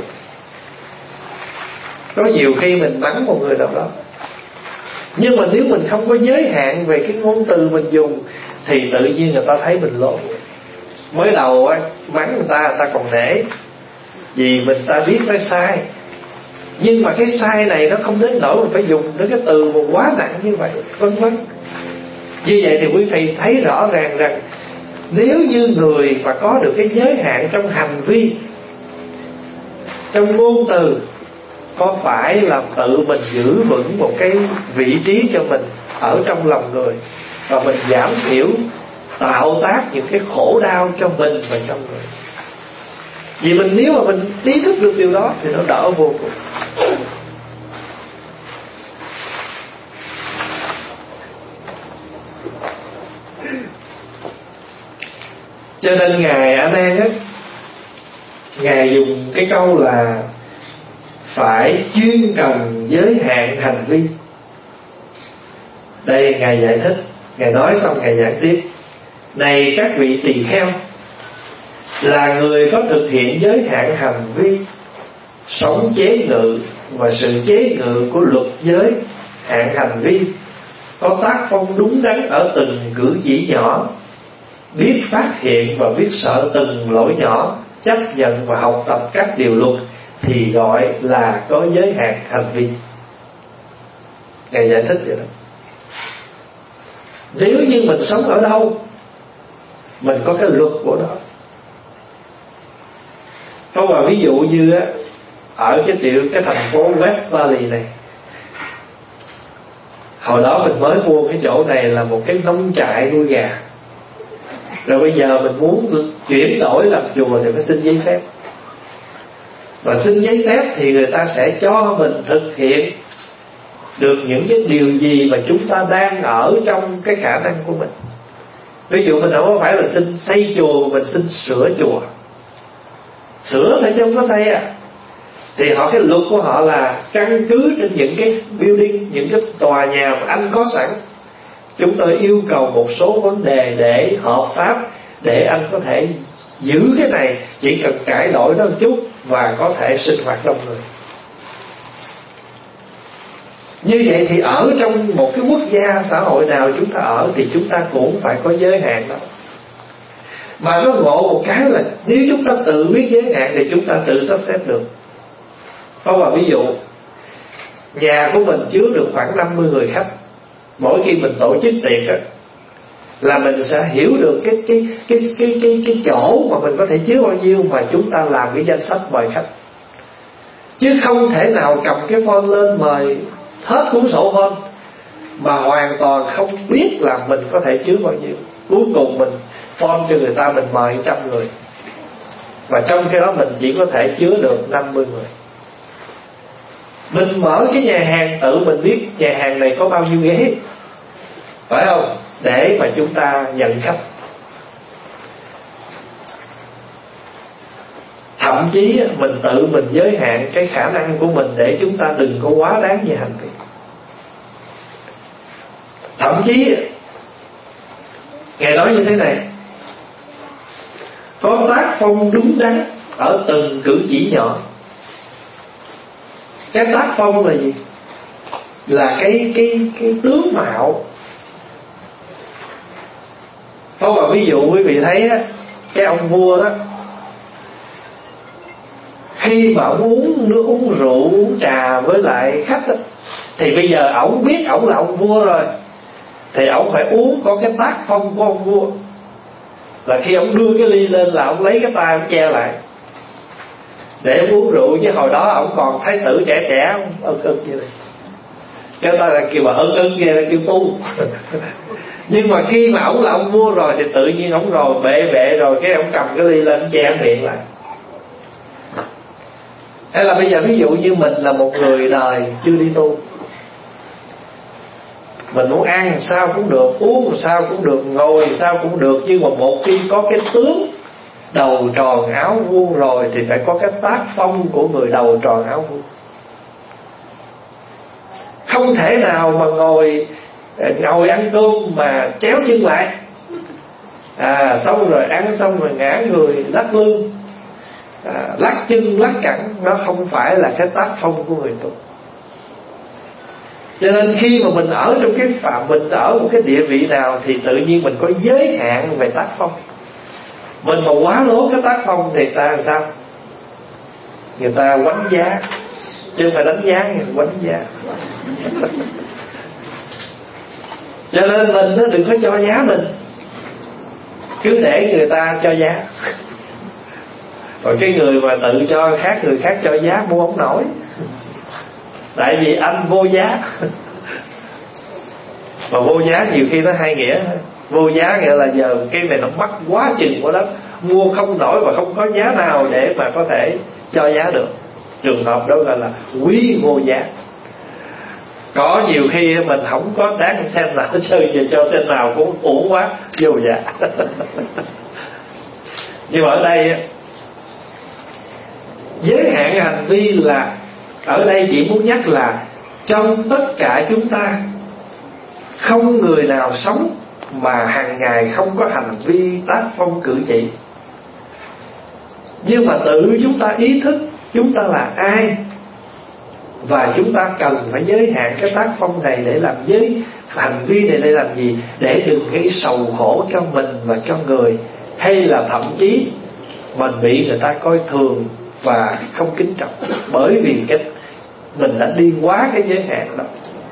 Có nhiều khi mình mắng một người nào đó, nhưng mà nếu mình không có giới hạn về cái ngôn từ mình dùng thì tự nhiên người ta thấy mình lỗ. Mới đầu á, mắng người ta còn nể, vì mình ta biết phải sai. Nhưng mà cái sai này nó không đến nỗi mình phải dùng đến cái từ mà quá nặng như vậy, vân vân. Như vậy thì quý vị thấy rõ ràng rằng nếu như người mà có được cái giới hạn trong hành vi, trong ngôn từ, có phải là tự mình giữ vững một cái vị trí cho mình ở trong lòng người, và mình giảm thiểu tạo tác những cái khổ đau cho mình và cho người. Vì nếu mà mình ý thức được điều đó thì nó đỡ vô cùng. Cho nên Ngài A Nan á, Ngài dùng cái câu là phải chuyên cần giới hạn hành vi. Đây Ngài giải thích, Ngài nói xong Ngài giảng tiếp: này các vị tỳ kheo, là người có thực hiện giới hạn hành vi, sống chế ngự và sự chế ngự của luật giới hạn hành vi, có tác phong đúng đắn ở từng cử chỉ nhỏ, biết phát hiện và biết sợ từng lỗi nhỏ, chấp nhận và học tập các điều luật, thì gọi là có giới hạn hành vi. Ngài giải thích vậy đó. Nếu như mình sống ở đâu, mình có cái luật của nó. Có một ví dụ như á, ở cái thành phố West Valley này, hồi đó mình mới mua cái chỗ này là một cái nông trại nuôi gà. Rồi bây giờ mình muốn chuyển đổi làm chùa thì phải xin giấy phép. Và xin giấy phép thì người ta sẽ cho mình thực hiện được những cái điều gì mà chúng ta đang ở trong cái khả năng của mình. Ví dụ mình không phải là xin xây chùa, mình xin sửa chùa. Sửa thôi chứ không có xây à. Thì họ, cái luật của họ là căn cứ trên những cái building, những cái tòa nhà mà anh có sẵn, chúng tôi yêu cầu một số vấn đề để hợp pháp, để anh có thể giữ cái này, chỉ cần cải đổi nó một chút và có thể sinh hoạt đông người. Như vậy thì ở trong một cái quốc gia xã hội nào chúng ta ở thì chúng ta cũng phải có giới hạn đó. Mà nó ngộ một cái là nếu chúng ta tự biết giới hạn thì chúng ta tự sắp xếp được. Có một ví dụ, nhà của mình chứa được khoảng 50 người khách. Mỗi khi mình tổ chức tiệc á, là mình sẽ hiểu được cái chỗ mà mình có thể chứa bao nhiêu, mà chúng ta làm cái danh sách mời khách. Chứ không thể nào cầm cái phone lên mời hết cuốn sổ phone mà hoàn toàn không biết là mình có thể chứa bao nhiêu. Cuối cùng mình phone cho người ta, mình mời 100 người, và trong cái đó mình chỉ có thể chứa được 50 người. Mình mở cái nhà hàng, tự mình biết nhà hàng này có bao nhiêu ghế, phải không, để mà chúng ta nhận khách. Thậm chí mình tự mình giới hạn cái khả năng của mình để chúng ta đừng có quá đáng về hành vi. Thậm chí Ngài nói như thế này: có tác phong đúng đắn ở từng cử chỉ nhỏ. Cái tác phong là gì? Là cái tướng mạo. Có một ví dụ quý vị thấy á, cái ông vua đó, khi mà uống nước, uống rượu, uống trà với lại khách đó, thì bây giờ ổng biết ổng là ông vua rồi, thì ổng phải uống có cái tác phong của ông vua. Là khi ổng đưa cái ly lên là ổng lấy cái tay ổng che lại để uống rượu. Chứ hồi đó ổng còn thái tử trẻ trẻ, ưng như này, cái ta là kêu mà ưng kia là kêu tu. Nhưng mà khi mà ổng là ông vua rồi thì tự nhiên ổng rồi bệ rồi, cái ổng cầm cái ly lên che miệng lại. Hay là bây giờ ví dụ như mình là một người đời chưa đi tu, mình muốn ăn sao cũng được, uống sao cũng được, ngồi sao cũng được, nhưng mà một khi có cái tướng đầu tròn áo vuông rồi thì phải có cái tác phong của người đầu tròn áo vuông. Không thể nào mà ngồi ăn cơm mà chéo chân lại, xong rồi ăn xong rồi ngã người lắc lưng, lắc chân lắc cẳng. Nó không phải là cái tác phong của người tu. Cho nên khi mà mình ở trong cái phạm, mình ở một cái địa vị nào thì tự nhiên mình có giới hạn về tác phong. Mình mà quá lố cái tác phong thì ta làm sao? Người ta quánh giá, chứ không phải đánh giá, người quánh giá. Cho nên mình nó đừng có cho giá mình, cứ để người ta cho giá. Còn cái người mà tự cho khác, người khác cho giá mua không nổi. Tại vì anh vô giá. Mà vô giá nhiều khi nó hai nghĩa. Vô giá nghĩa là giờ cái này nó mắc quá chừng quá đất, mua không nổi và không có giá nào để mà có thể cho giá được. Trường hợp đó gọi là quý vô giá. Có nhiều khi mình không có đáng xem nào chơi về cho tên nào cũng uổng quá, vô giá. Nhưng mà ở đây giới hạn hành vi là, ở đây chỉ muốn nhắc là trong tất cả chúng ta không người nào sống mà hàng ngày không có hành vi tác phong cử chỉ. Nhưng mà tự chúng ta ý thức chúng ta là ai, và chúng ta cần phải giới hạn cái tác phong này để làm giới, hành vi này để làm gì, để đừng gây sầu khổ cho mình và cho người, hay là thậm chí mình bị người ta coi thường và không kính trọng, bởi vì cái mình đã đi quá cái giới hạn đó.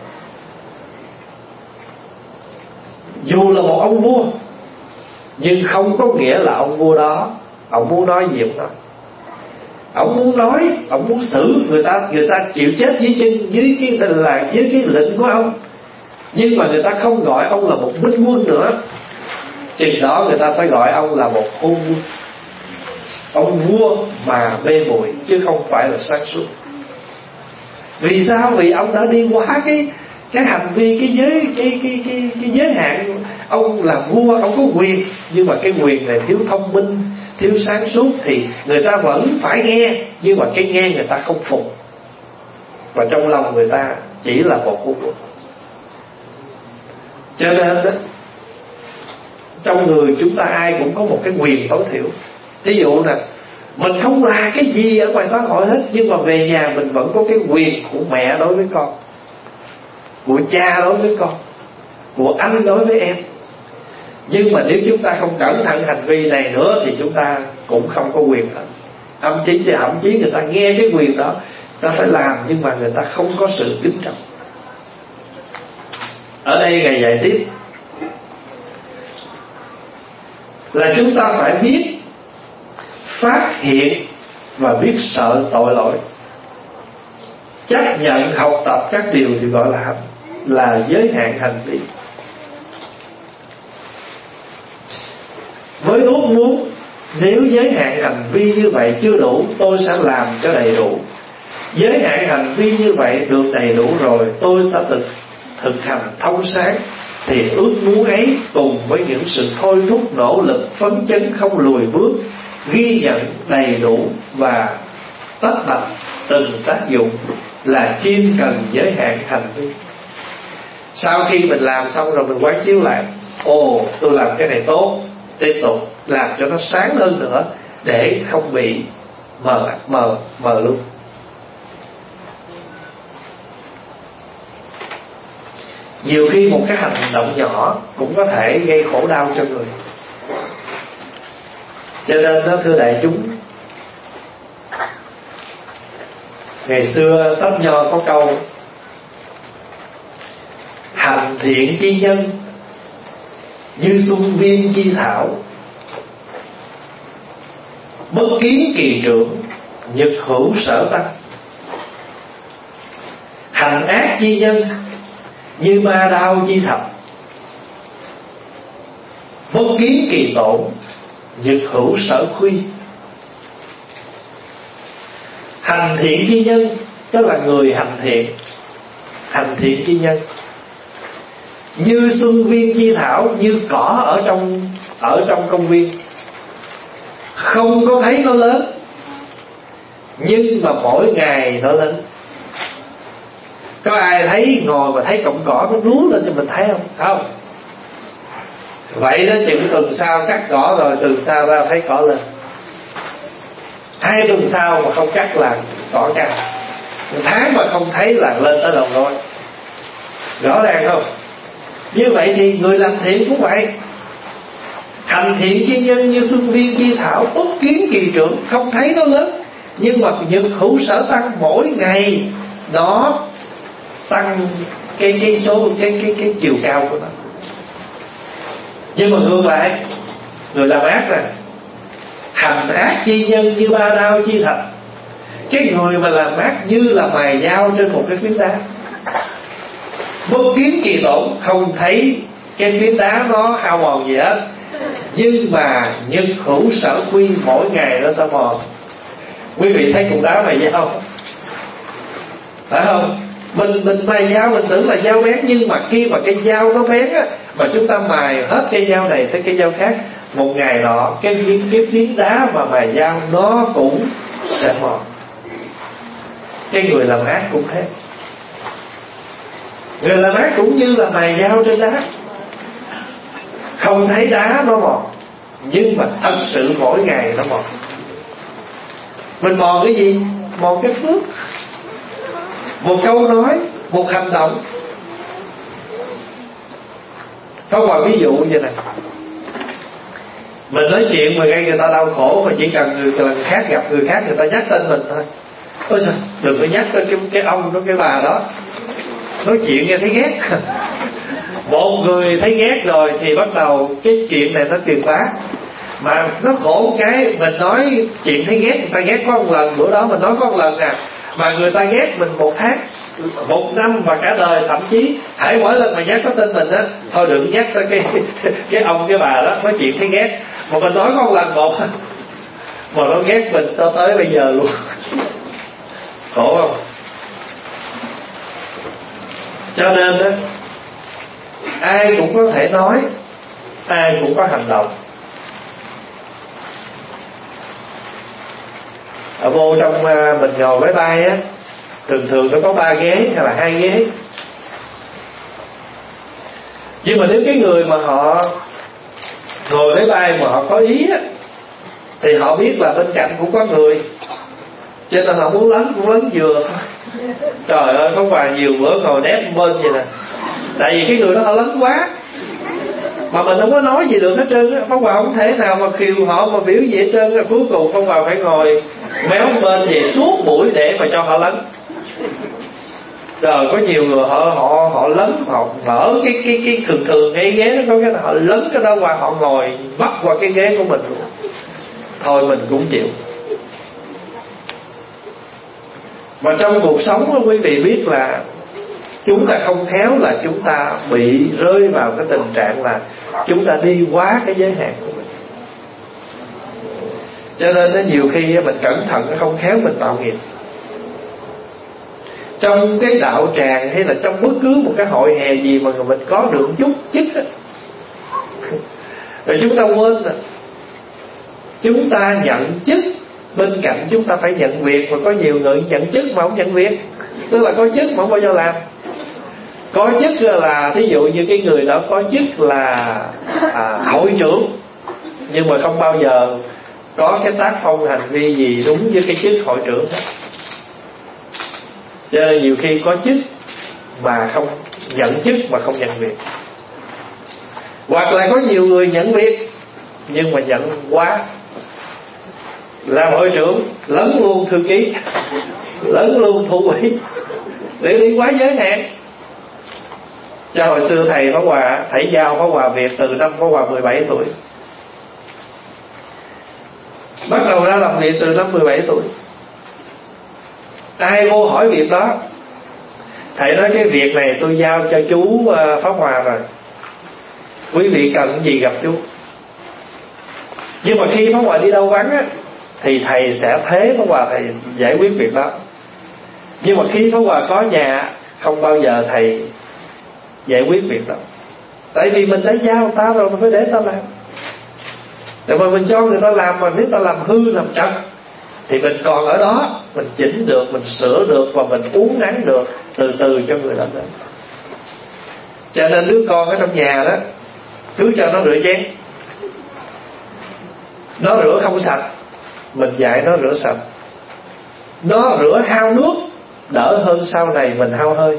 Dù là một ông vua, nhưng không có nghĩa là ông vua đó ông muốn nói gì ông nói. Ông muốn nói, ông muốn xử người ta chịu chết dưới cái lệnh của ông. Nhưng mà người ta không gọi ông là một minh quân nữa, chừng đó người ta phải gọi ông là một hôn quân. Ông vua mà mê muội chứ không phải là sáng suốt. Vì sao? Vì ông đã đi quá cái hành vi, cái giới hạn. Ông là vua, ông có quyền, nhưng mà cái quyền này thiếu thông minh, thiếu sáng suốt, thì người ta vẫn phải nghe, nhưng mà cái nghe người ta không phục, và trong lòng người ta chỉ là một khu vực. Cho nên đó, trong người chúng ta ai cũng có một cái quyền tối thiểu. Ví dụ nè, mình không là cái gì ở ngoài xã hội hết, nhưng mà về nhà mình vẫn có cái quyền của mẹ đối với con, của cha đối với con, của anh đối với em. Nhưng mà nếu chúng ta không cẩn thận hành vi này nữa thì chúng ta cũng không có quyền hết. Thậm chí người ta nghe cái quyền đó, ta phải làm, nhưng mà người ta không có sự kính trọng. Ở đây Ngài dạy tiếp là chúng ta phải biết phát hiện và biết sợ tội lỗi, chấp nhận học tập các điều thì gọi là giới hạn hành vi. Với ước muốn nếu giới hạn hành vi như vậy chưa đủ, tôi sẽ làm cho đầy đủ. Giới hạn hành vi như vậy được đầy đủ rồi, tôi sẽ thực hành thông sáng, thì ước muốn ấy cùng với những sự thôi thúc nỗ lực phấn chấn không lùi bước, ghi nhận đầy đủ và tất bật từng tác dụng là chuyên cần giới hạn hành vi. Sau khi mình làm xong rồi mình quán chiếu lại, ồ tôi làm cái này tốt, tiếp tục làm cho nó sáng hơn nữa để không bị mờ luôn. Nhiều khi một cái hành động nhỏ cũng có thể gây khổ đau cho người. Cho nên đó, thưa đại chúng, ngày xưa sách Nho có câu hành thiện chi nhân như xuân viên chi thảo, bất kiến kỳ trưởng nhật hữu sở tăng. Hành ác chi nhân như ma đao chi thập, bất kiến kỳ tổn nhật hữu sở khuy. Hành thiện chi nhân tức là người hành thiện, hành thiện chi nhân như xuân viên chi thảo, như cỏ ở trong công viên, không có thấy nó lớn, nhưng mà mỗi ngày nó lớn. Có ai thấy ngồi mà thấy cọng cỏ nó rú lên cho mình thấy không? Không. Vậy đó, chừng tuần sau cắt cỏ rồi, tuần sau ra thấy cỏ lên. 2 tuần sau mà không cắt là cỏ cao. 1 tháng mà không thấy là lên tới đầu rồi. Rõ ràng không? Như vậy thì người làm thiện cũng vậy. Hành thiện chi nhân như xuân viên chi thảo, bất kiến kỳ trưởng, không thấy nó lớn, nhưng mà nhật hữu sở tăng, mỗi ngày nó tăng cái số cái chiều cao của nó. Nhưng mà ngược lại, người làm ác nè, hành ác chi nhân như ba đao chi thạch. Cái người mà làm ác như là mài dao trên một cái phiến đá, bất kiến kỳ tổn, không thấy cái phiến đá nó hao mòn gì hết, nhưng mà nhân hữu sở quy, mỗi ngày nó sẽ mòn. Quý vị thấy cục đá mài dao phải không? Mình mài dao mình tưởng là dao bén, nhưng mà khi mà cái dao nó bén á, mà chúng ta mài hết cây dao này tới cây dao khác, một ngày nọ cái phiến đá mà mài dao nó cũng sẽ mòn. Cái người làm ác cũng thế. Người làm ác cũng như là mài dao trên đá, không thấy đá nó mòn, nhưng mà thật sự mỗi ngày nó mòn. Mình mòn cái gì? Mòn cái phước. Một câu nói, một hành động. Có vài ví dụ như này. Mình nói chuyện mà gây người ta đau khổ, mà chỉ cần người khác gặp người khác, người ta nhắc tên mình thôi. Ôi sao đừng có nhắc tới cái ông đó, cái bà đó. Nói chuyện nghe thấy ghét. Một người thấy ghét rồi thì bắt đầu cái chuyện này nó truyền bá. Mà nó khổ cái mình nói chuyện thấy ghét, người ta ghét có một lần, bữa đó mình nói có một lần à, mà người ta ghét mình 1 tháng, 1 năm và cả đời. Thậm chí hãy mỗi lần mà nhắc tới tên mình á, thôi đừng nhắc tới cái ông cái bà đó, nói chuyện thấy ghét. Mà mình nói có một lần một mà nó ghét mình tới bây giờ luôn. Khổ không? Cho nên đó, ai cũng có thể nói, ai cũng có hành động. Ở vô trong mình ngồi với tay á, thường nó có 3 ghế hay là 2 ghế. Nhưng mà nếu cái người mà họ ngồi với vai mà họ có ý á, thì họ biết là bên cạnh cũng có người, cho nên họ muốn lấn cũng lấn vừa thôi. Trời ơi, có vài nhiều bữa ngồi nép bên vậy nè. Tại vì cái người đó họ lấn quá, mà mình không có nói gì được hết trơn á. Pháp Hòa không thể nào mà khiêu họ mà biểu gì hết trơn á. Cuối cùng Pháp Hòa phải ngồi méo bên về suốt buổi để mà cho họ lấn. Rồi có nhiều người họ lấn, họ mở cái thường cái ghế nó có cái họ lấn cái đó qua, họ ngồi bắt qua cái ghế của mình luôn. Thôi mình cũng chịu. Mà trong cuộc sống đó, quý vị biết là chúng ta không khéo là chúng ta bị rơi vào cái tình trạng là chúng ta đi quá cái giới hạn của mình. Cho nên nó nhiều khi mình cẩn thận nó không khéo mình tạo nghiệp. Trong cái đạo tràng hay là trong bất cứ một cái hội hè gì mà mình có được chút chức á, rồi chúng ta quên rồi, chúng ta nhận chức, bên cạnh chúng ta phải nhận việc. Mà có nhiều người nhận chức mà không nhận việc, tức là có chức mà không bao giờ làm. Có chức là thí dụ như cái người đó có chức là hội trưởng, nhưng mà không bao giờ có cái tác phong hành vi gì đúng với cái chức hội trưởng. Cho nên nhiều khi có chức mà không nhận chức, mà không nhận việc. Hoặc là có nhiều người nhận việc nhưng mà nhận quá, làm hội trưởng lấn luôn thư ký, lấn luôn thủ quỹ, để đi quá giới hạn. Cho hồi xưa thầy Pháp Hòa, thầy giao Pháp Hòa việc từ năm Pháp Hòa 17 tuổi. Bắt đầu ra làm việc từ năm 17 tuổi. Ai vô hỏi việc đó, thầy nói cái việc này tôi giao cho chú Pháp Hòa rồi, quý vị cần gì gặp chú. Nhưng mà khi Pháp Hòa đi đâu vắng á, thì thầy sẽ thế Pháp Hòa thầy giải quyết việc đó. Nhưng mà khi Pháp Hòa có nhà, không bao giờ thầy giải quyết việc đó. Tại vì mình đã giao ta rồi, mình phải để ta làm. Rồi mà mình cho người ta làm, mà nếu ta làm hư làm trật thì mình còn ở đó, mình chỉnh được, mình sửa được, và mình uốn nắn được, từ từ cho người đó lên. Cho nên đứa con ở trong nhà đó, cứ cho nó rửa chén. Nó rửa không sạch, mình dạy nó rửa sạch. Nó rửa hao nước, đỡ hơn sau này mình hao hơi.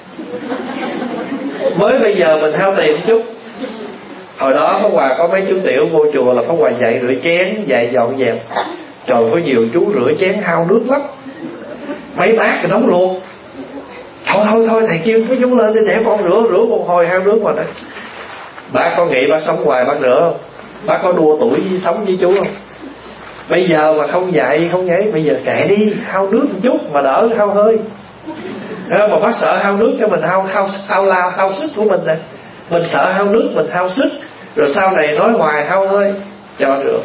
Mới bây giờ mình hao tiền chút. Hồi đó Pháp Hòa có mấy chú tiểu vô chùa là Pháp Hòa dạy rửa chén, dạy dọn dẹp. Trời, có nhiều chú rửa chén hao nước lắm, mấy bát thì nóng luôn. Thôi thầy kêu mấy chú lên để con rửa một hồi hao nước mà đấy. Bác có nghĩ bác sống hoài bác rửa không? Bác có đua tuổi sống với chú không? Bây giờ mà không dạy không nhảy, bây giờ kệ đi, hao nước một chút mà đỡ hao hơi. Mà bác sợ hao nước cho mình hao sức của mình này. Mình sợ hao nước mình hao sức, rồi sau này nói hoài hao hơi, cho được.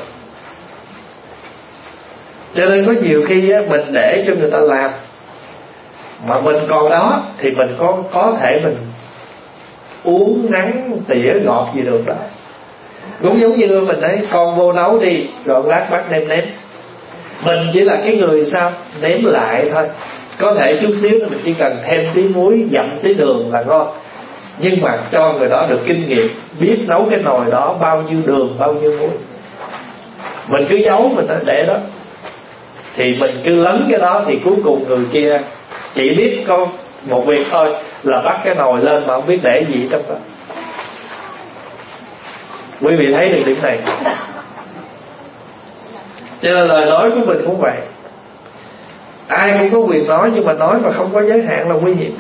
Cho nên có nhiều khi á, mình để cho người ta làm mà mình còn đó thì mình có thể mình uốn nắn tỉa gọt gì được đó. Cũng giống như mình thấy con vô nấu đi, rồi lát bác nêm. Mình chỉ là cái người sao nếm lại thôi. Có thể chút xíu mình chỉ cần thêm tí muối, dặm tí đường là ngon. Nhưng mà cho người đó được kinh nghiệm, biết nấu cái nồi đó bao nhiêu đường, bao nhiêu muối. Mình cứ giấu, mình để đó, thì mình cứ lấn cái đó, thì cuối cùng người kia chỉ biết có một việc thôi, là bắt cái nồi lên mà không biết để gì trong đó. Quý vị thấy được điểm này. Cho nên lời nói của mình cũng vậy. Ai cũng có quyền nói, nhưng mà nói mà không có giới hạn là nguy hiểm.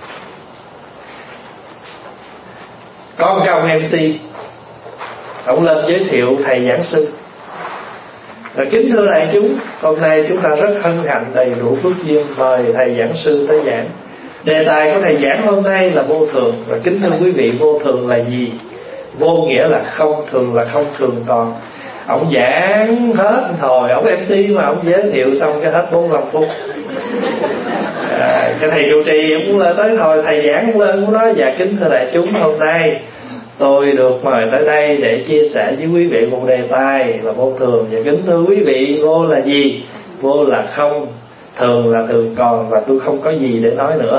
Có một ông MC, ông lên giới thiệu thầy giảng sư. Rồi kính thưa đại chúng, hôm nay chúng ta rất hân hạnh đầy đủ phước duyên mời thầy giảng sư tới giảng. Đề tài của thầy giảng hôm nay là vô thường. Và kính thưa quý vị, vô thường là gì? Vô nghĩa là không, thường là không thường còn. Ông giảng hết hồi, ông MC mà ông giới thiệu xong cái hết 45 phút. Cái thầy trụ trì cũng lên tới thôi, thầy giảng cũng lên cũng nói: dạ kính thưa đại chúng, hôm nay tôi được mời tới đây để chia sẻ với quý vị một đề tài là vô thường. Và kính thưa quý vị, vô là gì? Vô là không, thường là thường còn, và tôi không có gì để nói nữa.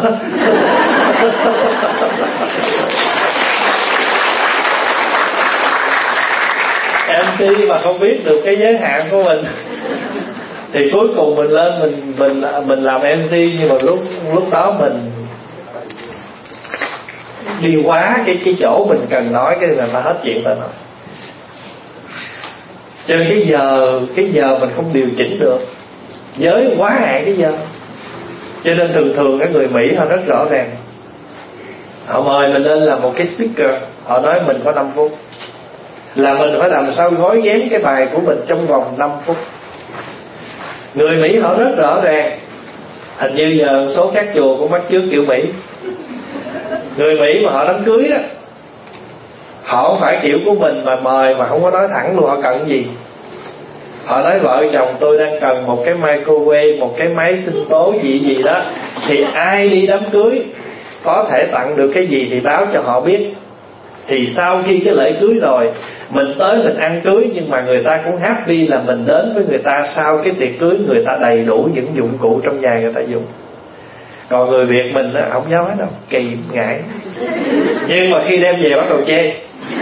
MC mà không biết được cái giới hạn của mình thì cuối cùng mình lên mình làm MC, nhưng mà lúc đó mình đi quá cái chỗ mình cần nói, cái là hết chuyện rồi. Cho nên cái giờ mình không điều chỉnh được, giới quá hạn cái giờ. Cho nên thường cái người Mỹ họ rất rõ ràng, họ mời mình lên làm một cái speaker, họ nói mình có 5 phút, là mình phải làm sao gói ghém cái bài của mình trong vòng 5 phút. Người Mỹ họ rất rõ ràng. Hình như giờ số các chùa cũng bắt chước kiểu Mỹ. Người Mỹ mà họ đám cưới á, họ không phải kiểu của mình mà mời mà không có nói thẳng luôn họ cần cái gì. Họ nói vợ chồng tôi đang cần một cái microwave, một cái máy sinh tố gì đó, thì ai đi đám cưới có thể tặng được cái gì thì báo cho họ biết. Thì sau khi cái lễ cưới rồi, mình tới mình ăn cưới, nhưng mà người ta cũng happy là mình đến với người ta. Sau cái tiệc cưới người ta đầy đủ những dụng cụ trong nhà người ta dùng. Còn người Việt mình á, không dám hết đâu, kỳ ngại. Nhưng mà khi đem về bắt đầu chê: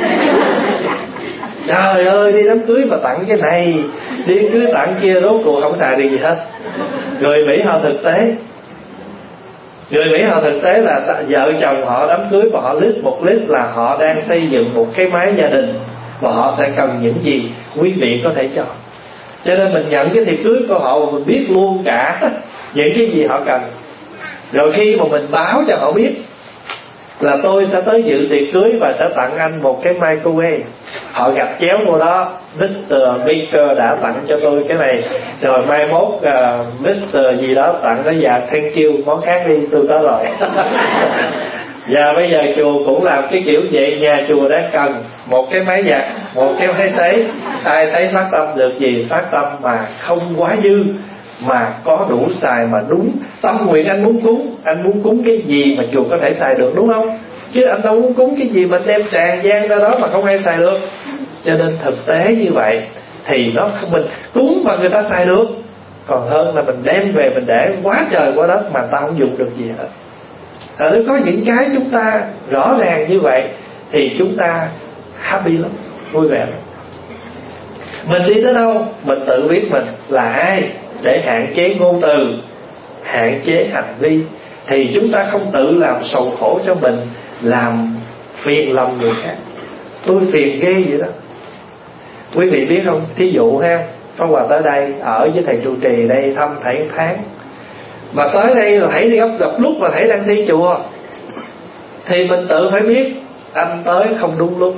trời ơi, đi đám cưới mà tặng cái này, đi đám cưới tặng kia, rốt cuộc không xài được gì hết. Người Mỹ họ thực tế. Người Mỹ họ thực tế là vợ chồng họ đám cưới và họ list một list là họ đang xây dựng một cái mái gia đình và họ sẽ cần những gì, quý vị có thể chọn. Cho nên mình nhận cái tiệc cưới của họ và mình biết luôn cả những cái gì họ cần. Rồi khi mà mình báo cho họ biết là tôi sẽ tới dự tiệc cưới và sẽ tặng anh một cái microwave, họ gạch chéo vô đó: Mr. Baker đã tặng cho tôi cái này, rồi mai mốt Mr. gì đó tặng nó. Dạ thank you, món khác đi, tôi tới rồi. Và bây giờ chùa cũng làm cái kiểu vậy. Nhà chùa đang cần một cái máy giặt, một cái máy sấy. Ai thấy phát tâm được gì phát tâm, mà không quá dư, mà có đủ xài, mà đúng tâm nguyện anh muốn cúng. Anh muốn cúng cái gì mà chùa có thể xài được, đúng không? Chứ anh đâu muốn cúng cái gì mà đem tràn gian ra đó mà không ai xài được. Cho nên thực tế như vậy thì nó mình cúng mà người ta xài được, còn hơn là mình đem về mình để quá trời quá đất mà người ta không dùng được gì hết. Nếu có những cái chúng ta rõ ràng như vậy thì chúng ta happy lắm, vui vẻ lắm. Mình đi tới đâu mình tự biết mình là ai, để hạn chế ngôn từ, hạn chế hành vi, thì chúng ta không tự làm sầu khổ cho mình, làm phiền lòng người khác. Tôi phiền ghê vậy đó. Quý vị biết không, thí dụ ha, Pháp Hòa tới đây ở với thầy trụ trì đây thăm thầy tháng, mà tới đây là thầy đi gặp lúc mà thầy đang xây chùa, thì mình tự phải biết anh tới không đúng lúc.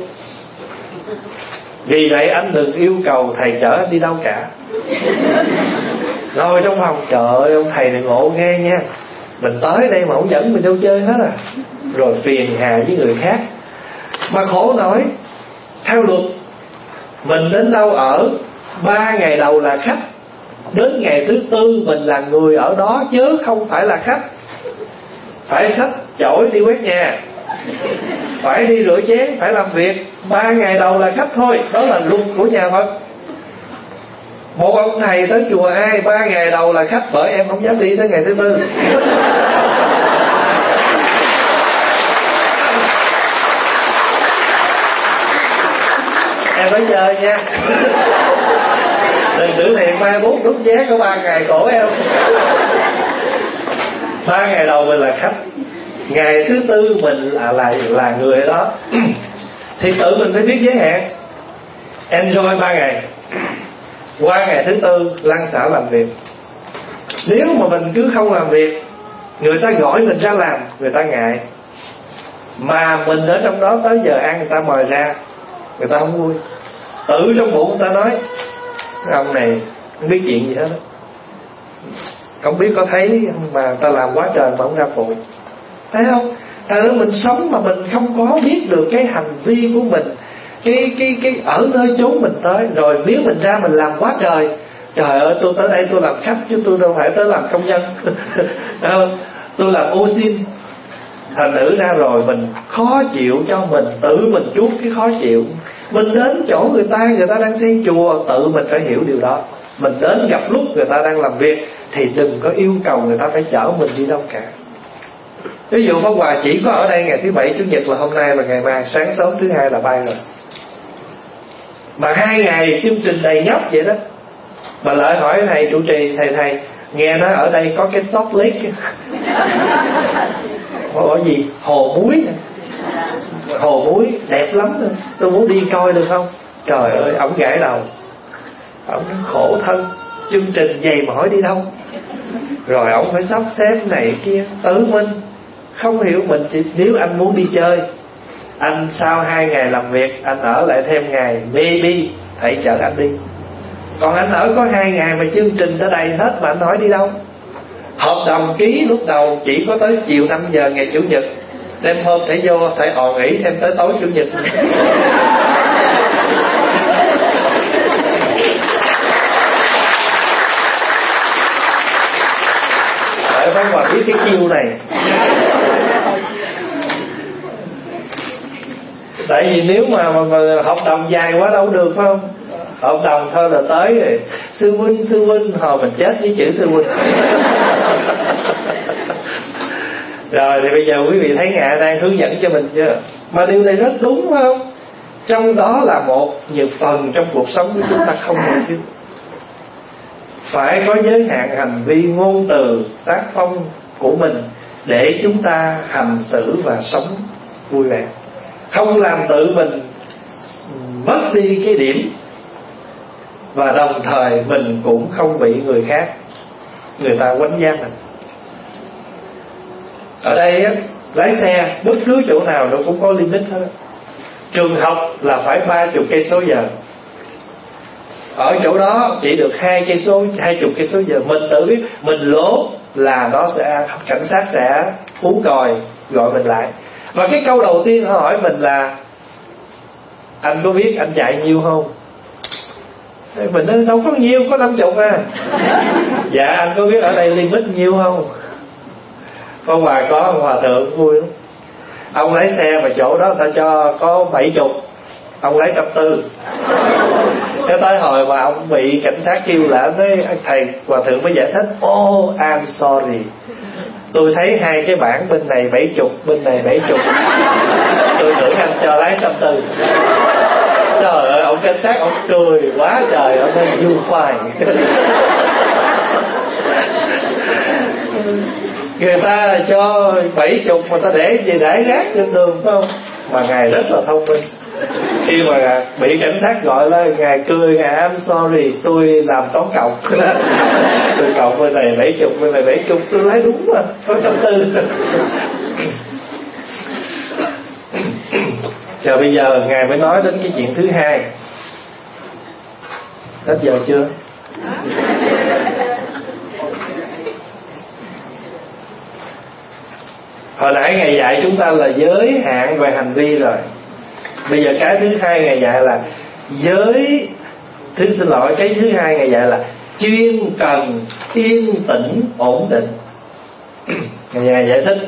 Vì vậy anh đừng yêu cầu thầy chở anh đi đâu cả. Ngồi trong phòng: trời ơi ông thầy này ngộ ghê nha, mình tới đây mà không dẫn mình đâu chơi hết à. Rồi phiền hà với người khác. Mà khổ nổi, theo luật mình đến đâu ở 3 ngày đầu là khách, đến ngày thứ 4 mình là người ở đó chứ không phải là khách. Phải xách chổi đi quét nhà, phải đi rửa chén, phải làm việc. 3 ngày đầu là khách thôi, đó là luật của nhà Phật. Một ông thầy tới chùa ai 3 ngày đầu là khách, bởi em không dám đi tới ngày thứ 4. Em phải chơi nha. Đừng tưởng thiệt mai bút đút vé có 3 ngày khổ em. 3 ngày đầu mình là khách, ngày thứ 4 mình là người ở đó. Thì tự mình phải biết giới hạn. Enjoy 3 ngày. Qua ngày thứ 4 lăn xả làm việc. Nếu mà mình cứ không làm việc, người ta gọi mình ra làm, người ta ngại. Mà mình ở trong đó tới giờ ăn người ta mời ra, người ta không vui. Tự trong bụng người ta nói: ông này không biết chuyện gì hết đó. Không biết có thấy mà ta làm quá trời mà không ra phụ. Thấy không? Thật ra mình sống mà mình không có biết được cái hành vi của mình, cái ở nơi chốn mình tới. Rồi nếu mình ra mình làm quá trời, Trời ơi, tôi tới đây tôi làm khách chứ tôi đâu phải tới làm công nhân. Tôi làm ô xin. Thành thử ra rồi mình khó chịu cho mình, tự mình chuốc cái khó chịu. Mình đến chỗ người ta đang xây chùa, tự mình phải hiểu điều đó. Mình đến gặp lúc người ta đang làm việc thì đừng có yêu cầu người ta phải chở mình đi đâu cả. Ví dụ Pháp Hòa chỉ có ở đây ngày thứ Bảy Chủ nhật là hôm nay và ngày mai, sáng sớm thứ Hai là bay rồi. Mà 2 ngày chương trình đầy nhóc vậy đó. Mà lại hỏi thầy trụ trì, thầy nghe nói ở đây có cái Salt Lake. Có gì? Hồ muối. Hồ muối đẹp lắm thôi, tôi muốn đi coi được không? Trời ơi, ổng gãi đầu. Ổng khổ thân, chương trình vậy mà hỏi đi đâu? Rồi ổng phải sắp xếp này kia. Tự mình không hiểu mình chỉ, nếu anh muốn đi chơi, anh sau 2 ngày làm việc anh ở lại thêm ngày, maybe thầy chở anh đi. Còn anh ở có 2 ngày mà chương trình tới đây hết mà anh hỏi đi đâu? Hợp đồng ký lúc đầu chỉ có tới chiều 5 giờ ngày Chủ nhật, đêm hôm thầy vô thầy nghỉ thêm tới tối Chủ nhật. Tại Pháp Hòa biết cái chiêu này. Tại vì nếu mà hợp đồng dài quá đâu được, phải không? Hợp đồng thôi là tới rồi. Sư huynh hồi mình chết với chữ sư huynh. Rồi thì bây giờ quý vị thấy Ngài đang hướng dẫn cho mình chưa? Mà điều này rất đúng, phải không? Trong đó là một nhiều phần trong cuộc sống của chúng ta không hề thiếu. Phải có giới hạn hành vi, ngôn từ, tác phong của mình để chúng ta hành xử và sống vui vẻ. Không làm tự mình mất đi cái điểm, và đồng thời mình cũng không bị người khác, người ta quánh giá mình. Ở đây á, lái xe bất cứ chỗ nào nó cũng có limit hết. Trường học là phải 30 cây số giờ. Ở chỗ đó chỉ được 20 cây số giờ. Mình tự biết mình lố là nó sẽ, cảnh sát sẽ hú còi gọi mình lại. Và cái câu đầu tiên họ hỏi mình là: anh có biết anh chạy nhiêu không? Mình nói đâu có nhiêu, có 50 à. Dạ anh có biết ở đây limit nhiêu không? Có Hòa có ông hòa thượng vui lắm. Ông lái xe mà chỗ đó ta cho có 70, ông lấy 140. Cái tới hồi mà ông bị cảnh sát kêu lại, nói thầy hòa thượng mới giải thích: oh I'm sorry, tôi thấy 2 cái bảng bên này 70, bên này 70, tôi tưởng anh cho lái 140. Trời ơi, ông cảnh sát ông cười quá trời, ông nói you fine. Người ta cho 70 mà ta để gì để rác trên đường, phải không? Mà Ngài rất là thông minh. Khi mà bị cảnh sát gọi lên, Ngài cười: Ngài I'm sorry, tôi làm toán cộng. Tôi cộng bên này 70, bên này 70, tôi lấy đúng mà, có 140. Rồi bây giờ Ngài mới nói đến cái chuyện thứ hai. Hết giờ chưa? Hồi nãy Ngài dạy chúng ta là giới hạn về hành vi rồi. Bây giờ cái thứ hai Ngài dạy là cái thứ hai Ngài dạy là chuyên cần yên tĩnh ổn định. Ngài giải thích: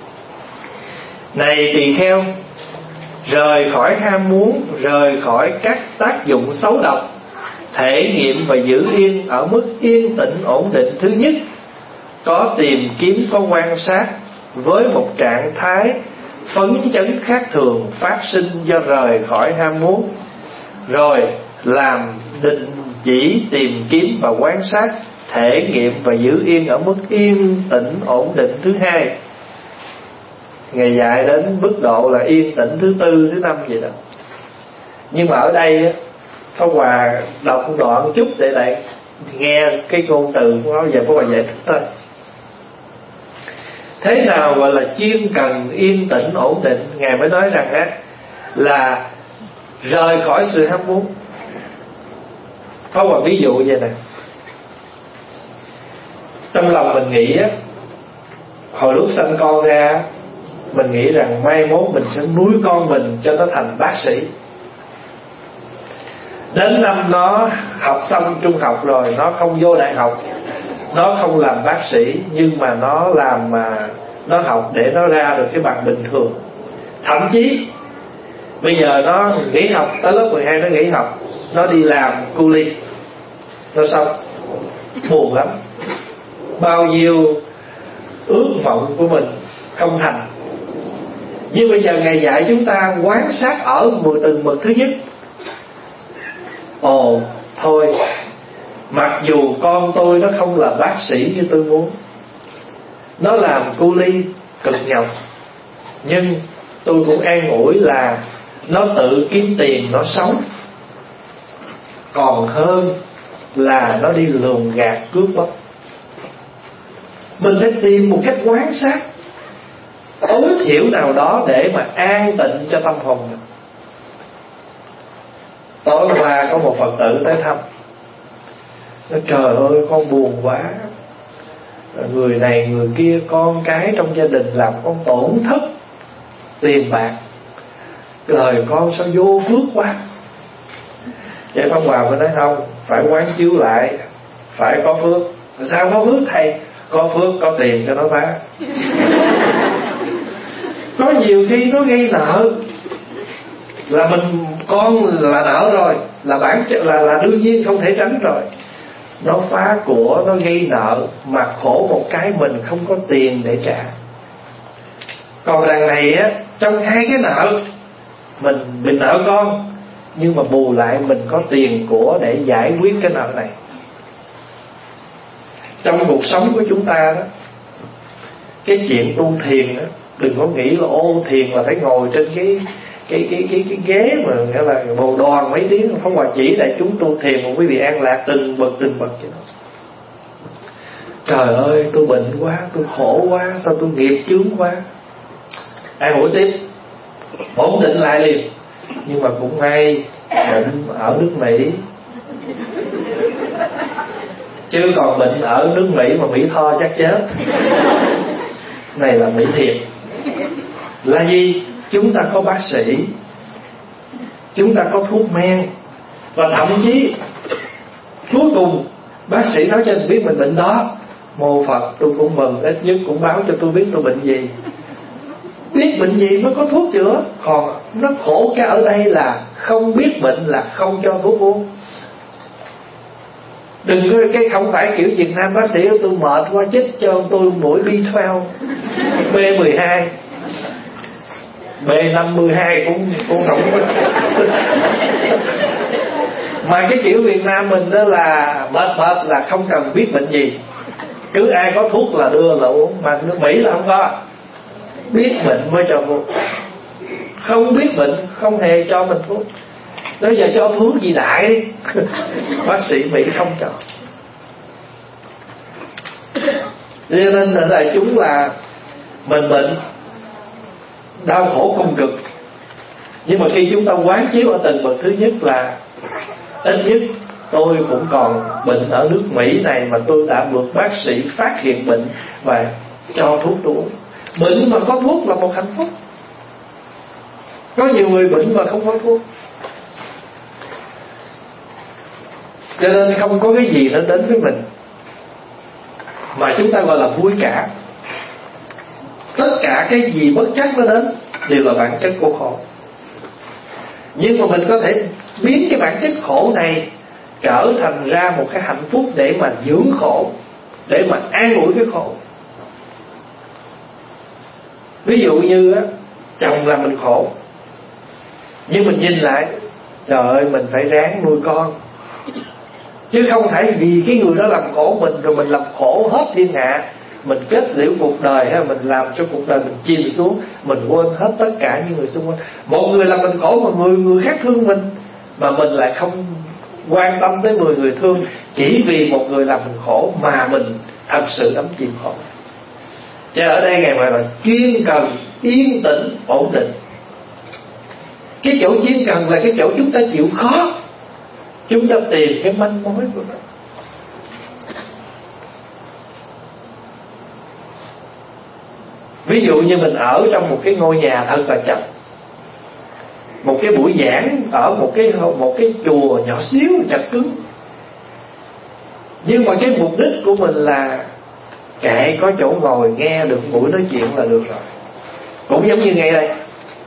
này tỳ kheo, rời khỏi ham muốn, rời khỏi các tác dụng xấu độc, thể nghiệm và giữ yên ở mức yên tĩnh ổn định thứ nhất, có tìm kiếm, có quan sát, với một trạng thái phấn chấn khác thường phát sinh do rời khỏi ham muốn, rồi làm định chỉ tìm kiếm và quan sát, thể nghiệm và giữ yên ở mức yên tĩnh ổn định thứ hai. Ngài dạy đến mức độ là yên tĩnh thứ 4, thứ 5 vậy đó. Nhưng mà ở đây Pháp Hòa đọc đoạn chút để lại nghe cái ngôn từ của nó, giờ Pháp Hòa giải thích thôi. Thế nào gọi là chuyên cần yên tĩnh ổn định? Ngài mới nói rằng á, là rời khỏi sự ham muốn. Pháp Hòa ví dụ vậy nè. Trong lòng mình nghĩ á, hồi lúc sanh con ra, mình nghĩ rằng mai mốt mình sẽ nuôi con mình cho nó thành bác sĩ. Đến năm nó học xong trung học rồi, nó không vô đại học, nó không làm bác sĩ, nhưng mà nó làm nó học để nó ra được cái bằng bình thường. Thậm chí bây giờ nó nghỉ học, tới lớp 12 nó nghỉ học, nó đi làm cu li, nó xong buồn lắm. Bao nhiêu ước mộng của mình không thành. Nhưng bây giờ Ngài dạy chúng ta quán sát ở từng bậc thứ nhất. Ồ thôi, mặc dù con tôi nó không là bác sĩ như tôi muốn, nó làm cu li cực nhọc, nhưng tôi cũng an ủi là nó tự kiếm tiền nó sống, còn hơn là nó đi lường gạt cướp bóc. Mình phải tìm một cách quan sát tối thiểu nào đó để mà an tịnh cho tâm hồn mình. Tối qua có một Phật tử tới thăm, nói trời ơi con buồn quá, người này người kia, con cái trong gia đình làm con tổn thất tiền bạc, lời con sao vô phước quá. Vậy Pháp Hòa mới nói không, phải quán chiếu lại, phải có phước. Sao có phước thầy? Có phước có tiền cho nó phá. Có nhiều khi nó gây nợ, là mình con là nợ rồi, là bản là đương nhiên không thể tránh rồi. Nó phá của, nó gây nợ, mà khổ một cái mình không có tiền để trả. Còn đằng này á, trong hai cái nợ, mình bị nợ con, nhưng mà bù lại mình có tiền của để giải quyết cái nợ này. Trong cuộc sống của chúng ta đó, cái chuyện tu thiền đó, đừng có nghĩ là ô thiền là phải ngồi trên cái ghế mà nghĩa là bồ đoàn mấy tiếng. Không, Hòa chỉ đại chúng tu thiền mà quý vị an lạc từng bậc cho nó. Trời ơi tôi bệnh quá, tôi khổ quá, sao tôi nghiệp chướng quá, an ủi tiếp, ổn định lại liền. Nhưng mà cũng may bệnh ở nước Mỹ, chứ còn bệnh ở nước Mỹ mà Mỹ Tho chắc chết. Này là Mỹ thiệt. Là gì? Chúng ta có bác sĩ, chúng ta có thuốc men, và thậm chí cuối cùng bác sĩ nói cho mình biết mình bệnh đó. Mô Phật, tôi cũng mừng, ít nhất cũng báo cho tôi biết tôi bệnh gì. Biết bệnh gì mới có thuốc chữa. Còn nó khổ cái ở đây là không biết bệnh là không cho thuốc uống. Đừng có cái không phải kiểu Việt Nam bác sĩ tôi mệt quá chích cho tôi mũi B12, B12, B52 cũng không có. Mà cái kiểu Việt Nam mình đó là mệt là không cần biết bệnh gì, cứ ai có thuốc là đưa là uống. Mà nước Mỹ là không có, biết bệnh mới cho thuốc, không biết bệnh không hề cho mình thuốc. Nói giờ cho thuốc gì đại đi. Bác sĩ Mỹ không cho. Cho nên là chúng là mình bệnh đau khổ cùng cực. Nhưng mà khi chúng ta quán chiếu ở từng bậc thứ nhất là ít nhất tôi cũng còn bệnh ở nước Mỹ này mà tôi đã được bác sĩ phát hiện bệnh và cho thuốc tôi uống. Bệnh mà có thuốc là một hạnh phúc. Có nhiều người bệnh mà không có thuốc, cho nên không có cái gì nó đến với mình mà chúng ta gọi là vui cả. Tất cả cái gì bất chắc nó đến đều là bản chất của khổ. Nhưng mà mình có thể biến cái bản chất khổ này trở thành ra một cái hạnh phúc để mà dưỡng khổ, để mà an ủi cái khổ. Ví dụ như á, chồng làm mình khổ, nhưng mình nhìn lại, trời ơi mình phải ráng nuôi con, chứ không thể vì cái người đó làm khổ mình rồi mình làm khổ hết thiên hạ. Mình kết liễu cuộc đời hay mình làm cho cuộc đời mình chìm xuống, mình quên hết tất cả những người xung quanh. Một người làm mình khổ mà người khác thương mình, mà mình lại không quan tâm tới 10 người thương, chỉ vì một người làm mình khổ mà mình thật sự đắm chìm khổ. Cho ở đây ngày mà là chuyên cần yên tĩnh ổn định. Cái chỗ chuyên cần là cái chỗ chúng ta chịu khó, chúng ta tìm cái manh mối của nó. Ví dụ như mình ở trong một cái ngôi nhà thật là chật, một cái buổi giảng ở một cái chùa nhỏ xíu chật cứng, nhưng mà cái mục đích của mình là kệ có chỗ ngồi nghe được buổi nói chuyện là được rồi. Cũng giống như ngày đây,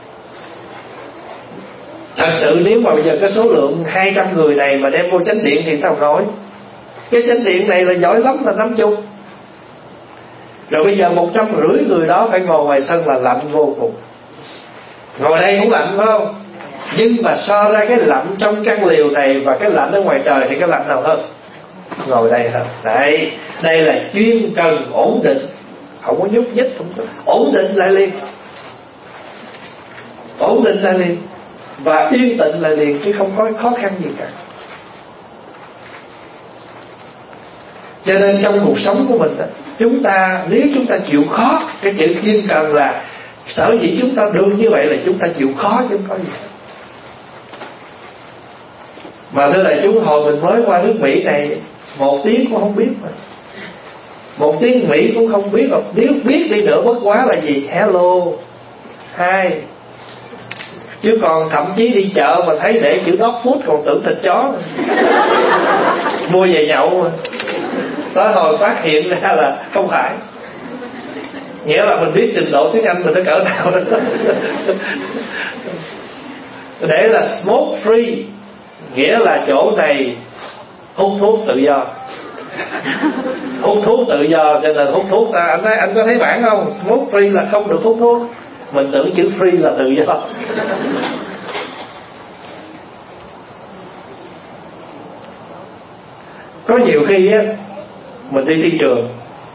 thật sự nếu mà bây giờ cái số lượng 200 người này mà đem vô chánh điện thì sao nổi. Cái chánh điện này là giỏi lắm là 50. Rồi bây giờ 150 người đó phải ngồi ngoài sân là lạnh vô cùng. Ngồi đây cũng lạnh phải không? Nhưng mà so ra cái lạnh trong căn liều này và cái lạnh ở ngoài trời thì cái lạnh nào hơn? Ngồi đây hơn. Đây là chuyên cần ổn định, không có nhúc nhích, không có. Ổn định lại liền, ổn định lại liền, và yên tĩnh lại liền, chứ không có khó khăn gì cả. Cho nên trong cuộc sống của mình đó, chúng ta nếu chúng ta chịu khó, cái chữ chuyên cần là sở dĩ chúng ta được như vậy là chúng ta chịu khó chứ không có gì. Mà thưa đại chúng, hồi mình mới qua nước Mỹ này 1 tiếng cũng không biết mà. 1 tiếng Mỹ cũng không biết. Nếu biết đi nữa bất quá là gì? Hello, hi. Chứ còn thậm chí đi chợ mà thấy để chữ dog food còn tưởng thịt chó mua về nhậu mà. Tới hồi phát hiện ra là không phải. Nghĩa là mình biết trình độ tiếng Anh mình nó cỡ nào đó. Để là smoke free, nghĩa là chỗ này hút thuốc tự do. Hút thuốc tự do, cho nên hút thuốc anh có thấy bảng không? Smoke free là không được hút thuốc. Mình tưởng chữ free là tự do. Có nhiều khi á, mình đi thị trường,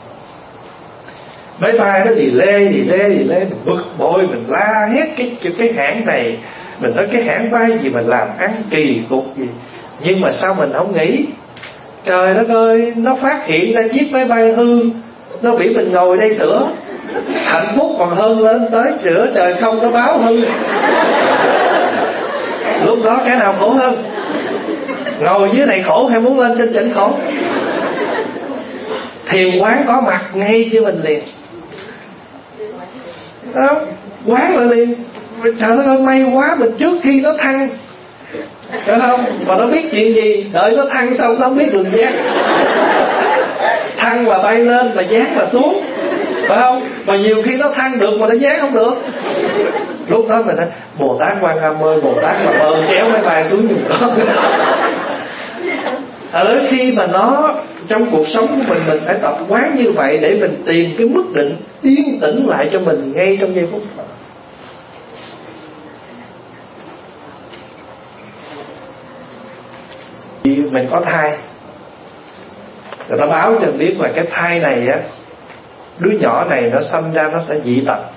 máy bay nó delay, mình bực bội, mình la hét cái hãng này, mình nói cái hãng bay gì mình làm ăn kỳ cục gì. Nhưng mà sao mình không nghĩ, trời đất ơi, nó phát hiện ra chiếc máy bay hư, nó bị mình ngồi đây sửa, hạnh phúc còn hơn lên tới sửa trời không nó báo hư. Lúc đó cái nào khổ hơn? Ngồi dưới này khổ hay muốn lên trên đỉnh khổ? Thiền quán có mặt ngay với mình liền đó, quán lại liền. Trời ơi, may quá mình trước khi nó thăng, phải không? Mà nó biết chuyện gì, đợi nó thăng xong nó không biết đường giác. Thăng là bay lên, mà giác là xuống, phải không? Mà nhiều khi nó thăng được mà nó giác không được. Lúc đó mình nói Bồ Tát Quan Âm ơi, Bồ Tát mà ơn kéo máy bay xuống giùm con. Ở khi mà nó trong cuộc sống của mình phải tập quán như vậy để mình tìm cái mức định yên tĩnh lại cho mình ngay trong giây phút đó. Mình có thai, người ta báo cho mình biết là cái thai này á, đứa nhỏ này nó sanh ra nó sẽ dị tật.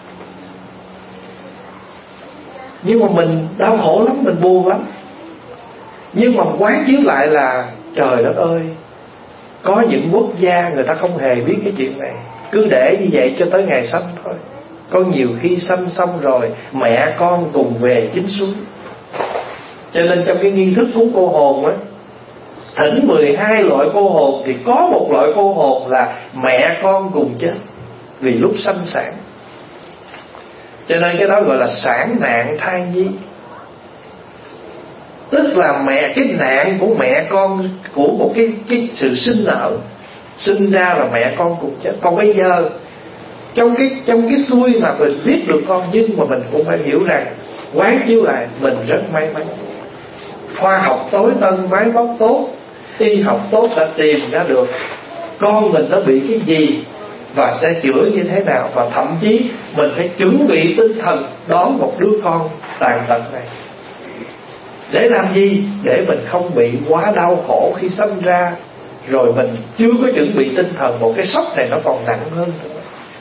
Nhưng mà mình đau khổ lắm, mình buồn lắm. Nhưng mà quán chiếu lại là trời đất ơi, có những quốc gia người ta không hề biết cái chuyện này, cứ để như vậy cho tới ngày sanh thôi. Có nhiều khi sanh xong rồi mẹ con cùng về chính suối. Cho nên trong cái nghi thức cúng cô hồn á, thỉnh 12 loại cô hồn thì có một loại cô hồn là mẹ con cùng chết vì lúc sanh sản. Cho nên cái đó gọi là sản nạn thai nhi. Tức là cái nạn của mẹ con, của một cái sự sinh nở, sinh ra là mẹ con cùng chết. Còn bây giờ trong cái xuôi mà mình biết được con, nhưng mà mình cũng phải hiểu rằng quán chiếu lại mình rất may mắn. Khoa học tối tân, máy móc tốt, y học tốt đã tìm ra được con mình nó bị cái gì và sẽ chữa như thế nào. Và thậm chí mình phải chuẩn bị tinh thần đón một đứa con tàn tật này. Để làm gì? Để mình không bị quá đau khổ khi sinh ra, rồi mình chưa có chuẩn bị tinh thần, một cái sốc này nó còn nặng hơn nữa.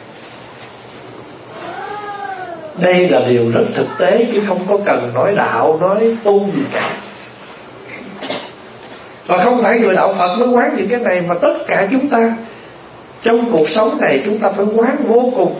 Đây là điều rất thực tế, chứ không có cần nói đạo, nói tu gì cả. Và không phải người đạo Phật mới quán những cái này, mà tất cả chúng ta trong cuộc sống này chúng ta phải quán vô cùng.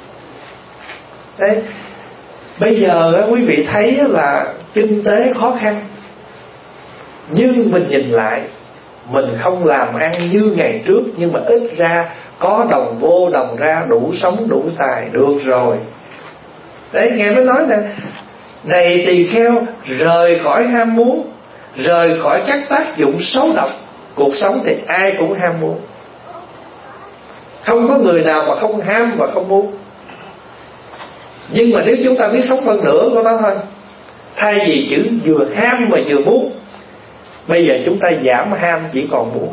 Đấy. Bây giờ quý vị thấy là kinh tế khó khăn, nhưng mình nhìn lại, mình không làm ăn như ngày trước, nhưng mà ít ra có đồng vô đồng ra, đủ sống đủ xài được rồi. Đấy, nghe mới nói nè, Này tỳ kheo, rời khỏi ham muốn, rời khỏi các tác dụng xấu độc. Cuộc sống thì ai cũng ham muốn, không có người nào mà không ham và không muốn. Nhưng mà nếu chúng ta biết sống phân nửa của nó thôi, thay vì chữ vừa ham mà vừa muốn, bây giờ chúng ta giảm ham chỉ còn muốn.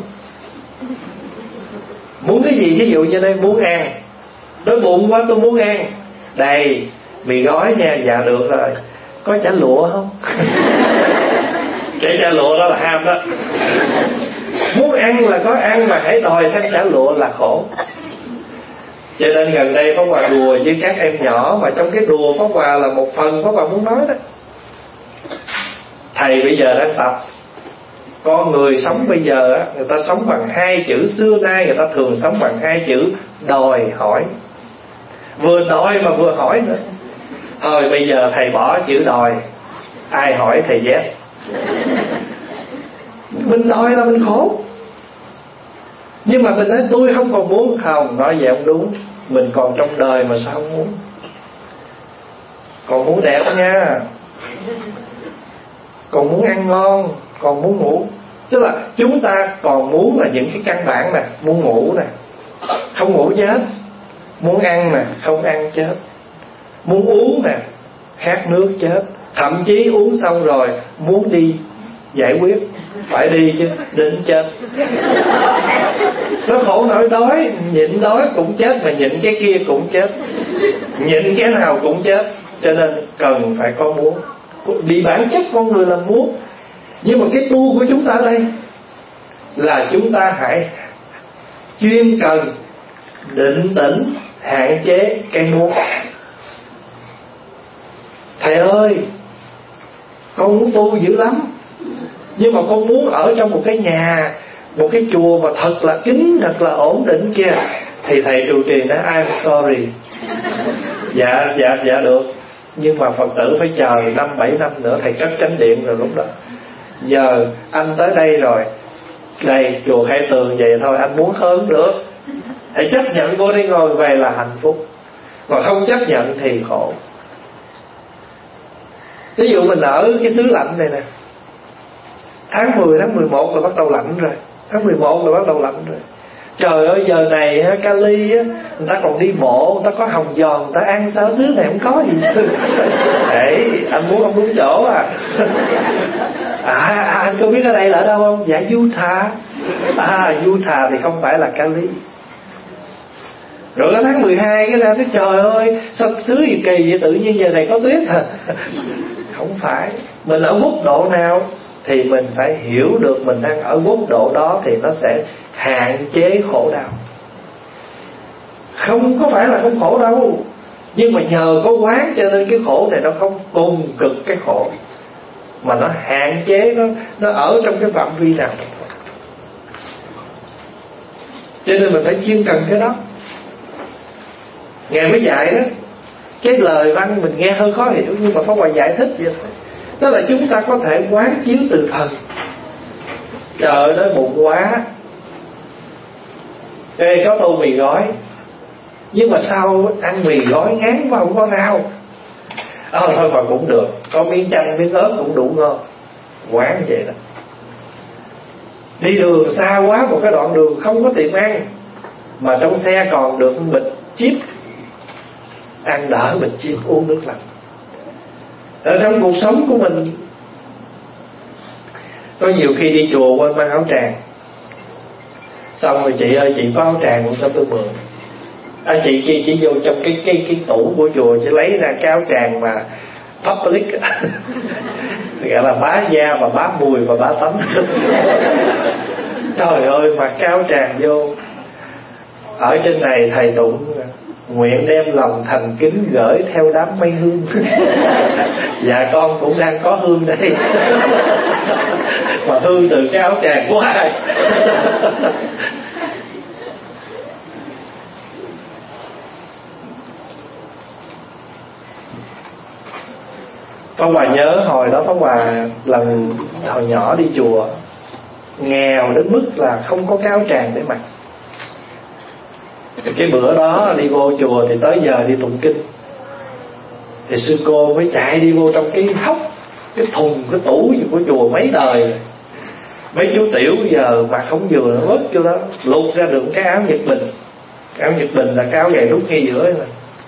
Muốn cái gì? Ví dụ như đây muốn ăn, đói bụng quá tôi muốn ăn. Đây mì gói nha. Dạ được rồi. Có chả lụa không? Cái chả lụa đó là ham đó. Muốn ăn là có ăn, mà hãy đòi thêm chả lụa là khổ. Cho nên gần đây Pháp Hòa đùa với các em nhỏ, mà trong cái đùa Pháp Hòa là một phần Pháp Hòa muốn nói đó. Thầy bây giờ đang tập. Con người sống bây giờ á, người ta sống bằng hai chữ. Xưa nay người ta thường sống bằng hai chữ đòi hỏi. Vừa đòi mà vừa hỏi nữa. Thôi bây giờ thầy bỏ chữ đòi, ai hỏi thầy yes. Mình đòi là mình khổ. Nhưng mà mình nói tôi không còn muốn. Không, nói vậy không đúng. Mình còn trong đời mà sao không muốn. Còn muốn đẹp nha, còn muốn ăn ngon, còn muốn ngủ. Tức là chúng ta còn muốn là những cái căn bản nè. Muốn ngủ nè, không ngủ chết. Muốn ăn nè, không ăn chết. Muốn uống nè, khát nước chết. Thậm chí uống xong rồi muốn đi giải quyết, phải đi chứ, đến chết. Nó khổ nỗi đói, nhịn đói cũng chết, mà nhịn cái kia cũng chết, nhịn cái nào cũng chết. Cho nên cần phải có muốn. Vì bản chất con người là muốn. Nhưng mà cái tu của chúng ta đây là chúng ta hãy chuyên cần định tĩnh, hạn chế cái muốn. Thầy ơi, con muốn tu dữ lắm, nhưng mà con muốn ở trong một cái nhà, một cái chùa mà thật là kín, thật là ổn định kia. Thì thầy trụ trì nói I'm sorry. Dạ được. Nhưng mà Phật tử phải chờ 5-7 năm nữa thầy cất chánh điện rồi lúc đó. Giờ anh tới đây rồi, đây chùa Khai Tường vậy thôi, anh muốn hơn được. Hãy chấp nhận vô đây ngồi về là hạnh phúc. Mà không chấp nhận thì khổ. Ví dụ mình ở cái xứ lạnh này nè, tháng 10, tháng 11 là bắt đầu lạnh rồi. Tháng 11 là bắt đầu lạnh rồi. Trời ơi, giờ này á, Cali á, người ta còn đi bộ, người ta có hồng giòn, người ta ăn sao xứ này không có gì. Để anh muốn không đúng chỗ à. Anh có biết ở đây là ở đâu không? Dạ Utah. Utah thì không phải là Cali. Rồi đến tháng 12 cái ra cái trời ơi, sao xứ gì kỳ vậy, tự nhiên giờ này có tuyết hả? Không phải. Mình ở mức độ nào thì mình phải hiểu được mình đang ở mức độ đó, thì nó sẽ hạn chế khổ đau. Không có phải là không khổ đâu, nhưng mà nhờ có quán cho nên cái khổ này nó không cùng cực cái khổ, mà nó hạn chế, nó ở trong cái phạm vi nào. Cho nên mình phải chuyên cần cái đó. Ngài mới dạy đó, cái lời văn mình nghe hơi khó hiểu, nhưng mà Pháp Hòa giải thích vậy thôi. Đó là chúng ta có thể quán chiếu từ thần. Trời ơi, nói bụng quá, ê có tô mì gói, nhưng mà sao ăn mì gói ngán mà không có rau. Thôi mà cũng được, có miếng chanh miếng ớt cũng đủ ngon. Quán vậy đó. Đi đường xa quá, một cái đoạn đường không có tiệm ăn, mà trong xe còn được bịch chip, ăn đỡ bịch chip, uống nước lạnh. Ở trong cuộc sống của mình, có nhiều khi đi chùa quên mang áo tràng, xong rồi chị ơi chị có áo tràng không cho tôi mượn. Chị vô trong cái tủ của chùa, chị lấy ra cái áo tràng mà public gọi là bá da và bá mùi và bá tánh. Trời ơi, mặc cái áo tràng vô, ở trên này thầy tụng nguyện đem lòng thành kính gửi theo đám mây hương. Dạ con cũng đang có hương đây. Mà hương từ cái áo tràng của ai? Pháp Hòa nhớ hồi đó Pháp Hòa lần hồi nhỏ đi chùa, nghèo đến mức là không có cái áo tràng để mặc. Cái bữa đó đi vô chùa thì tới giờ đi tụng kinh, Thì sư cô mới chạy đi vô trong cái hốc, cái thùng, cái tủ gì của chùa mấy đời rồi. Mấy chú tiểu giờ mặc không vừa nó vớt vô đó, lột ra được cái áo Nhật Bình. Cái áo Nhật Bình là cái áo gầy rút ngay giữa này.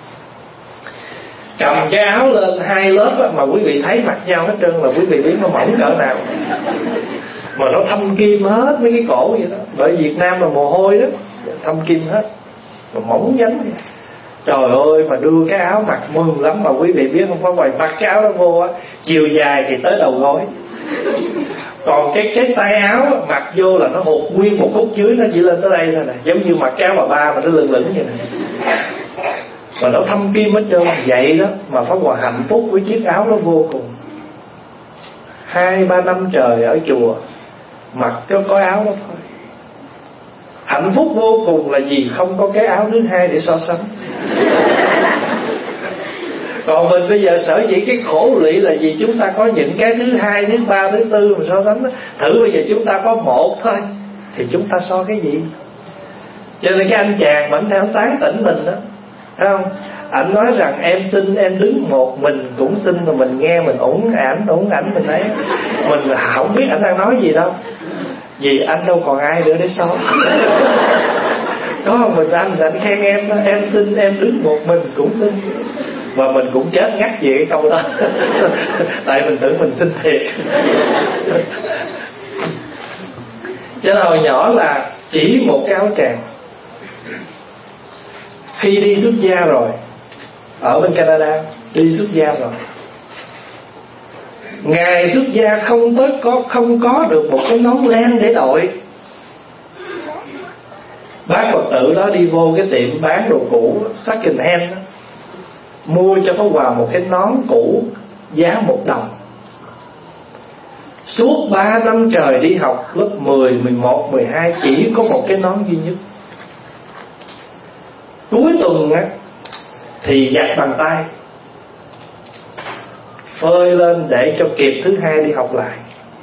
Cầm cái áo lên 2 lớp á, mà quý vị thấy mặt nhau hết trơn là quý vị biết nó mỏng cỡ nào. Mà nó thâm kim hết mấy cái cổ vậy đó. Bởi Việt Nam là mồ hôi đó, thâm kim hết, mà mỏng nhánh vậy. Trời ơi, mà đưa cái áo mặc mừng lắm. Mà quý vị biết không, có hoài mặc cái áo đó vô á, chiều dài thì tới đầu gối, còn cái tay áo mặc vô là nó hụt nguyên một khúc dưới, nó chỉ lên tới đây thôi nè, giống như mặc cái áo bà ba mà nó lửng lửng vậy nè, mà nó thâm kim hết trơn vậy đó. Mà Pháp Hòa hạnh phúc với chiếc áo đó vô cùng. 2-3 năm trời ở chùa mặc có áo đó thôi. Hạnh phúc vô cùng là gì? Không có cái áo thứ hai để so sánh. Còn mình bây giờ sở dĩ cái khổ lụy là gì? Chúng ta có những cái thứ hai, thứ ba, thứ tư mà so sánh đó. Thử bây giờ chúng ta có một thôi thì chúng ta so cái gì? Cho nên cái anh chàng mà anh theo tán tỉnh mình đó, thấy không? Anh nói rằng em xin em đứng một mình cũng xin, mà mình nghe mình ủng ảnh mình ấy, mình không biết anh đang nói gì đâu, vì anh đâu còn ai nữa để so. Có không mình anh khen em đó, em xin em đứng một mình cũng xin, và mình cũng chết ngắt về cái câu đó. Tại mình tưởng mình xin thiệt. Cho nên hồi nhỏ là chỉ một cái áo tràng. Khi đi xuất gia rồi, ở bên Canada đi xuất gia rồi, ngày xuất gia không có được một cái nón len để đội. Bác Phật tử đó đi vô cái tiệm bán đồ cũ second hand đó, mua cho Pháp Hòa một cái nón cũ giá $1. Suốt 3 năm trời đi học lớp 10, 11, 12 chỉ có một cái nón duy nhất. Cuối tuần á thì giặt bằng tay, phơi lên để cho kịp thứ hai đi học lại.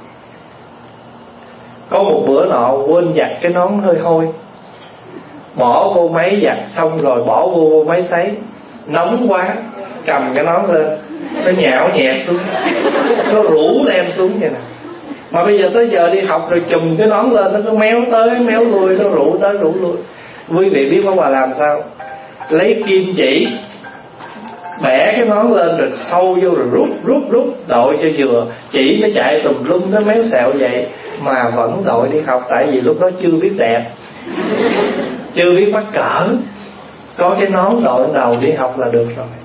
Có một bữa nọ quên giặt cái nón hơi hôi, bỏ vô máy giặt xong rồi bỏ vô máy sấy, nóng quá cầm cái nón lên, nó nhão nhẹt xuống, nó rủ đem xuống vậy nè. Mà bây giờ tới giờ đi học rồi chùm cái nón lên, nó cứ méo tới méo lui, nó rủ tới rủ lui. Quý vị biết Pháp Hòa làm sao? Lấy kim chỉ bẻ cái nón lên rồi sâu vô rồi rút đội cho vừa, chỉ nó chạy tùm lum, nó méo xẹo vậy mà vẫn đội đi học. Tại vì lúc đó chưa biết đẹp, chưa biết mắc cỡ, có cái nón đội đầu đi học là được rồi.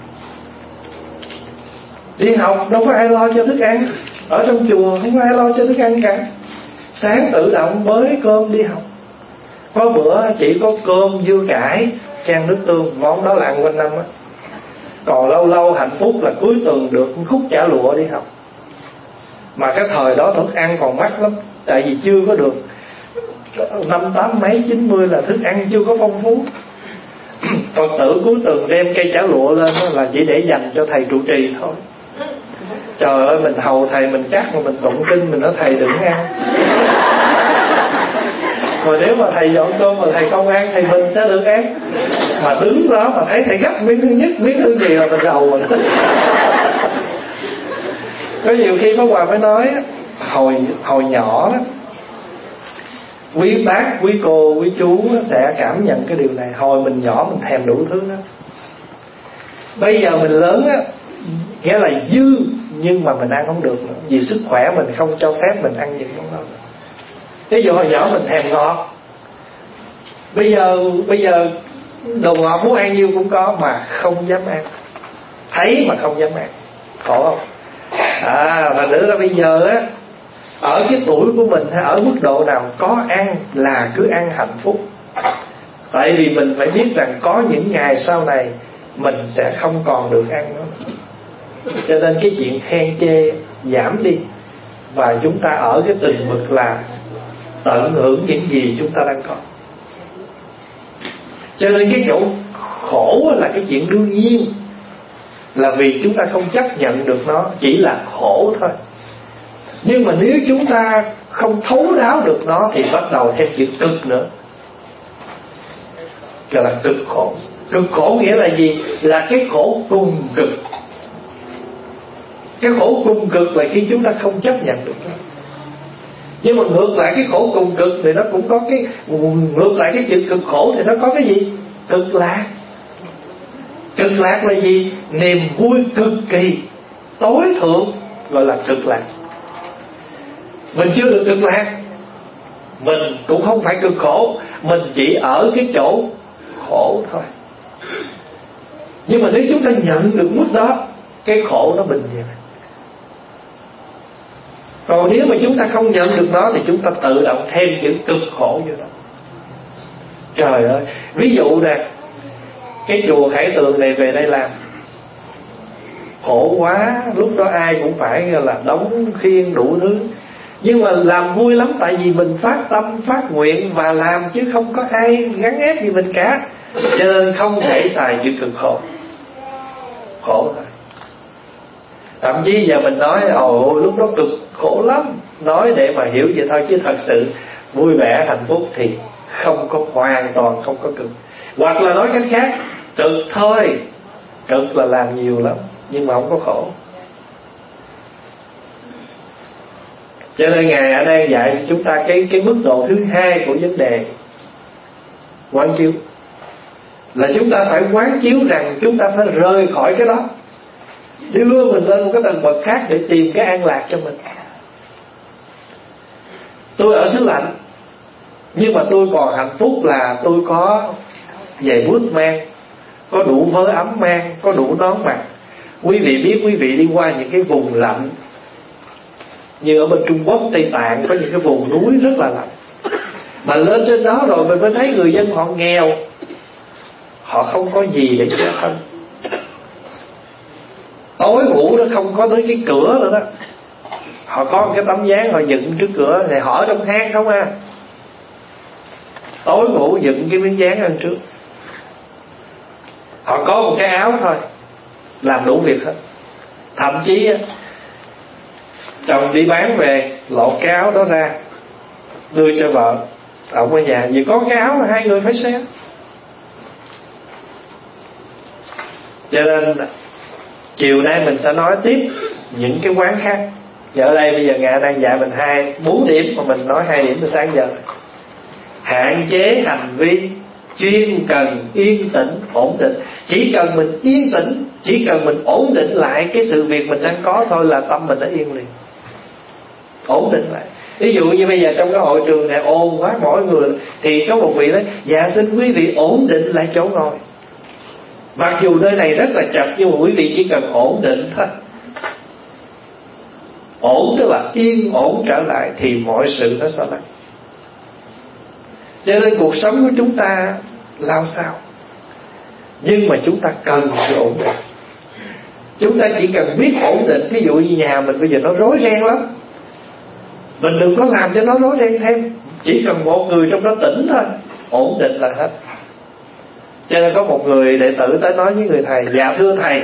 Đi học đâu có ai lo cho thức ăn, ở trong chùa không có ai lo cho thức ăn cả, sáng tự động bới cơm đi học. Có bữa chỉ có cơm dưa cải chan nước tương, món đó là ăn quanh năm á. Còn lâu lâu hạnh phúc là cuối tuần được khúc chả lụa đi học. Mà cái thời đó thức ăn còn mắc lắm, tại vì chưa có được năm 8 mấy 90 là thức ăn chưa có phong phú. Phật tử cuối tuần đem cây chả lụa lên là chỉ để dành cho thầy trụ trì thôi. Trời ơi, mình hầu thầy mình chắc mà mình tụng kinh, mình nói thầy đừng ăn. Rồi nếu mà thầy dọn cơm mà thầy không ăn thì mình sẽ được ăn. Mà đứng đó mà thấy thầy gấp miếng thứ nhất, miếng thứ gì là mình rầu rồi. Có nhiều khi Pháp Hòa mới nói hồi nhỏ đó, quý bác, quý cô, quý chú sẽ cảm nhận cái điều này. Hồi mình nhỏ mình thèm đủ thứ đó. Bây giờ mình lớn á, nghĩa là dư nhưng mà mình ăn không được nữa, vì sức khỏe mình không cho phép mình ăn những món đó. Ví dụ hồi nhỏ mình thèm ngọt, bây giờ đồ ngọt muốn ăn nhiêu cũng có mà không dám ăn, thấy mà không dám ăn, khổ không? Và nữa là bây giờ á, ở cái tuổi của mình hay ở mức độ nào có ăn là cứ ăn hạnh phúc. Tại vì mình phải biết rằng có những ngày sau này mình sẽ không còn được ăn nữa. Cho nên cái chuyện khen chê giảm đi, và chúng ta ở cái tình mực là tận hưởng những gì chúng ta đang có. Cho nên cái chỗ khổ là cái chuyện đương nhiên, là vì chúng ta không chấp nhận được nó, chỉ là khổ thôi. Nhưng mà nếu chúng ta không thấu đáo được nó thì bắt đầu thêm chuyện cực nữa, gọi là cực khổ. Cực khổ nghĩa là gì? Là cái khổ cùng cực. Cái khổ cùng cực là khi chúng ta không chấp nhận được nó. Nhưng mà ngược lại cái khổ cùng cực thì nó cũng có cái, ngược lại cái chuyện cực khổ thì nó có cái gì? Cực lạc. Cực lạc là gì? Niềm vui cực kỳ tối thượng gọi là cực lạc. Mình chưa được cực lạc, mình cũng không phải cực khổ, mình chỉ ở cái chỗ khổ thôi. Nhưng mà nếu chúng ta nhận được mức đó, cái khổ nó bình vậy. Còn nếu mà chúng ta không nhận được nó thì chúng ta tự động thêm chữ cực khổ vô đó. Trời ơi, ví dụ nè, cái chùa Khải Tượng này về đây làm khổ quá, lúc đó ai cũng phải là đóng khiên đủ thứ. Nhưng mà làm vui lắm, tại vì mình phát tâm phát nguyện và làm chứ không có ai gắn ép gì mình cả. Cho nên không thể xài chữ cực khổ. Khổ thôi. Thậm chí giờ mình nói lúc đó cực khổ lắm, nói để mà hiểu vậy thôi, chứ thật sự vui vẻ hạnh phúc thì không có, hoàn toàn không có cực. Hoặc là nói cách khác, cực thôi. Cực là làm nhiều lắm, nhưng mà không có khổ. Cho nên Ngài ở đây dạy chúng ta cái mức độ thứ hai của vấn đề quán chiếu, là chúng ta phải quán chiếu rằng chúng ta phải rời khỏi cái đó, đưa mình lên một cái tầng bậc khác để tìm cái an lạc cho mình. Tôi ở xứ lạnh, nhưng mà tôi còn hạnh phúc là tôi có giày bút mang, có đủ vớ ấm mang, có đủ nón mặc. Quý vị biết, quý vị đi qua những cái vùng lạnh như ở bên Trung Quốc, Tây Tạng, có những cái vùng núi rất là lạnh. Mà lên trên đó rồi mình mới thấy người dân họ nghèo, họ không có gì để che thân. Tối ngủ nó không có tới cái cửa nữa đó. Họ có một cái tấm dáng họ dựng trước cửa này, họ ở trong hang không à. Tối ngủ dựng cái miếng dán lên trước. Họ có một cái áo thôi, làm đủ việc hết. Thậm chí chồng đi bán về lột cái áo đó ra đưa cho vợ, ông ở nhà vì có cái áo là hai người phải xé. Cho nên chiều nay mình sẽ nói tiếp những cái quán khác. Và ở đây bây giờ Ngài đang dạy mình 4 điểm, mà mình nói 2 điểm từ sáng giờ. Hạn chế hành vi, chuyên cần yên tĩnh, ổn định. Chỉ cần mình yên tĩnh, chỉ cần mình ổn định lại cái sự việc mình đang có thôi là tâm mình đã yên liền. Ổn định lại. Ví dụ như bây giờ trong cái hội trường này ồn quá mỗi người, thì có một vị nói: dạ xin quý vị ổn định lại chỗ ngồi. Mặc dù nơi này rất là chật, nhưng mà quý vị chỉ cần ổn định thôi. Ổn tức là yên ổn trở lại thì mọi sự nó sẽ lành. Cho nên cuộc sống của chúng ta lao sao, nhưng mà chúng ta cần sự ổn định. Chúng ta chỉ cần biết ổn định. Ví dụ như nhà mình bây giờ nó rối ren lắm, mình đừng có làm cho nó rối ren thêm. Chỉ cần một người trong đó tỉnh thôi, ổn định là hết. Cho nên có một người đệ tử tới nói với người thầy: dạ thưa thầy,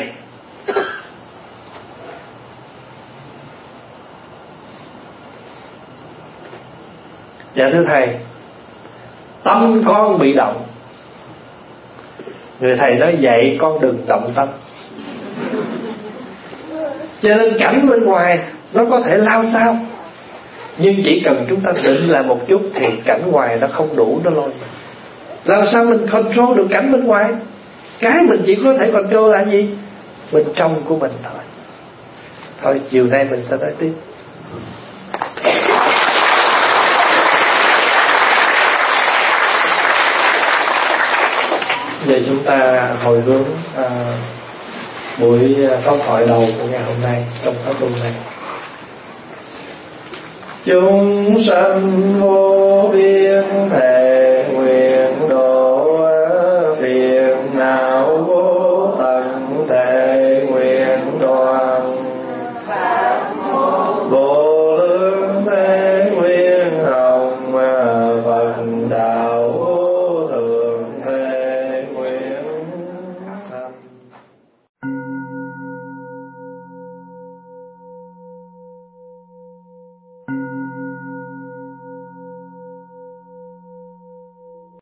dạ thưa thầy, tâm con bị động. Người thầy nói: vậy con đừng động tâm. Cho nên cảnh bên ngoài nó có thể lao sao, nhưng chỉ cần chúng ta định lại một chút thì cảnh ngoài nó không đủ, nó lôi mình. Làm sao mình control được cảnh bên ngoài? Cái mình chỉ có thể control là gì? Bên trong của mình thôi. Thôi chiều nay mình sẽ nói tiếp. Giờ chúng ta hồi hướng buổi pháp thoại đầu của ngày hôm nay trong pháp luân này. Chúng sanh vô biên thể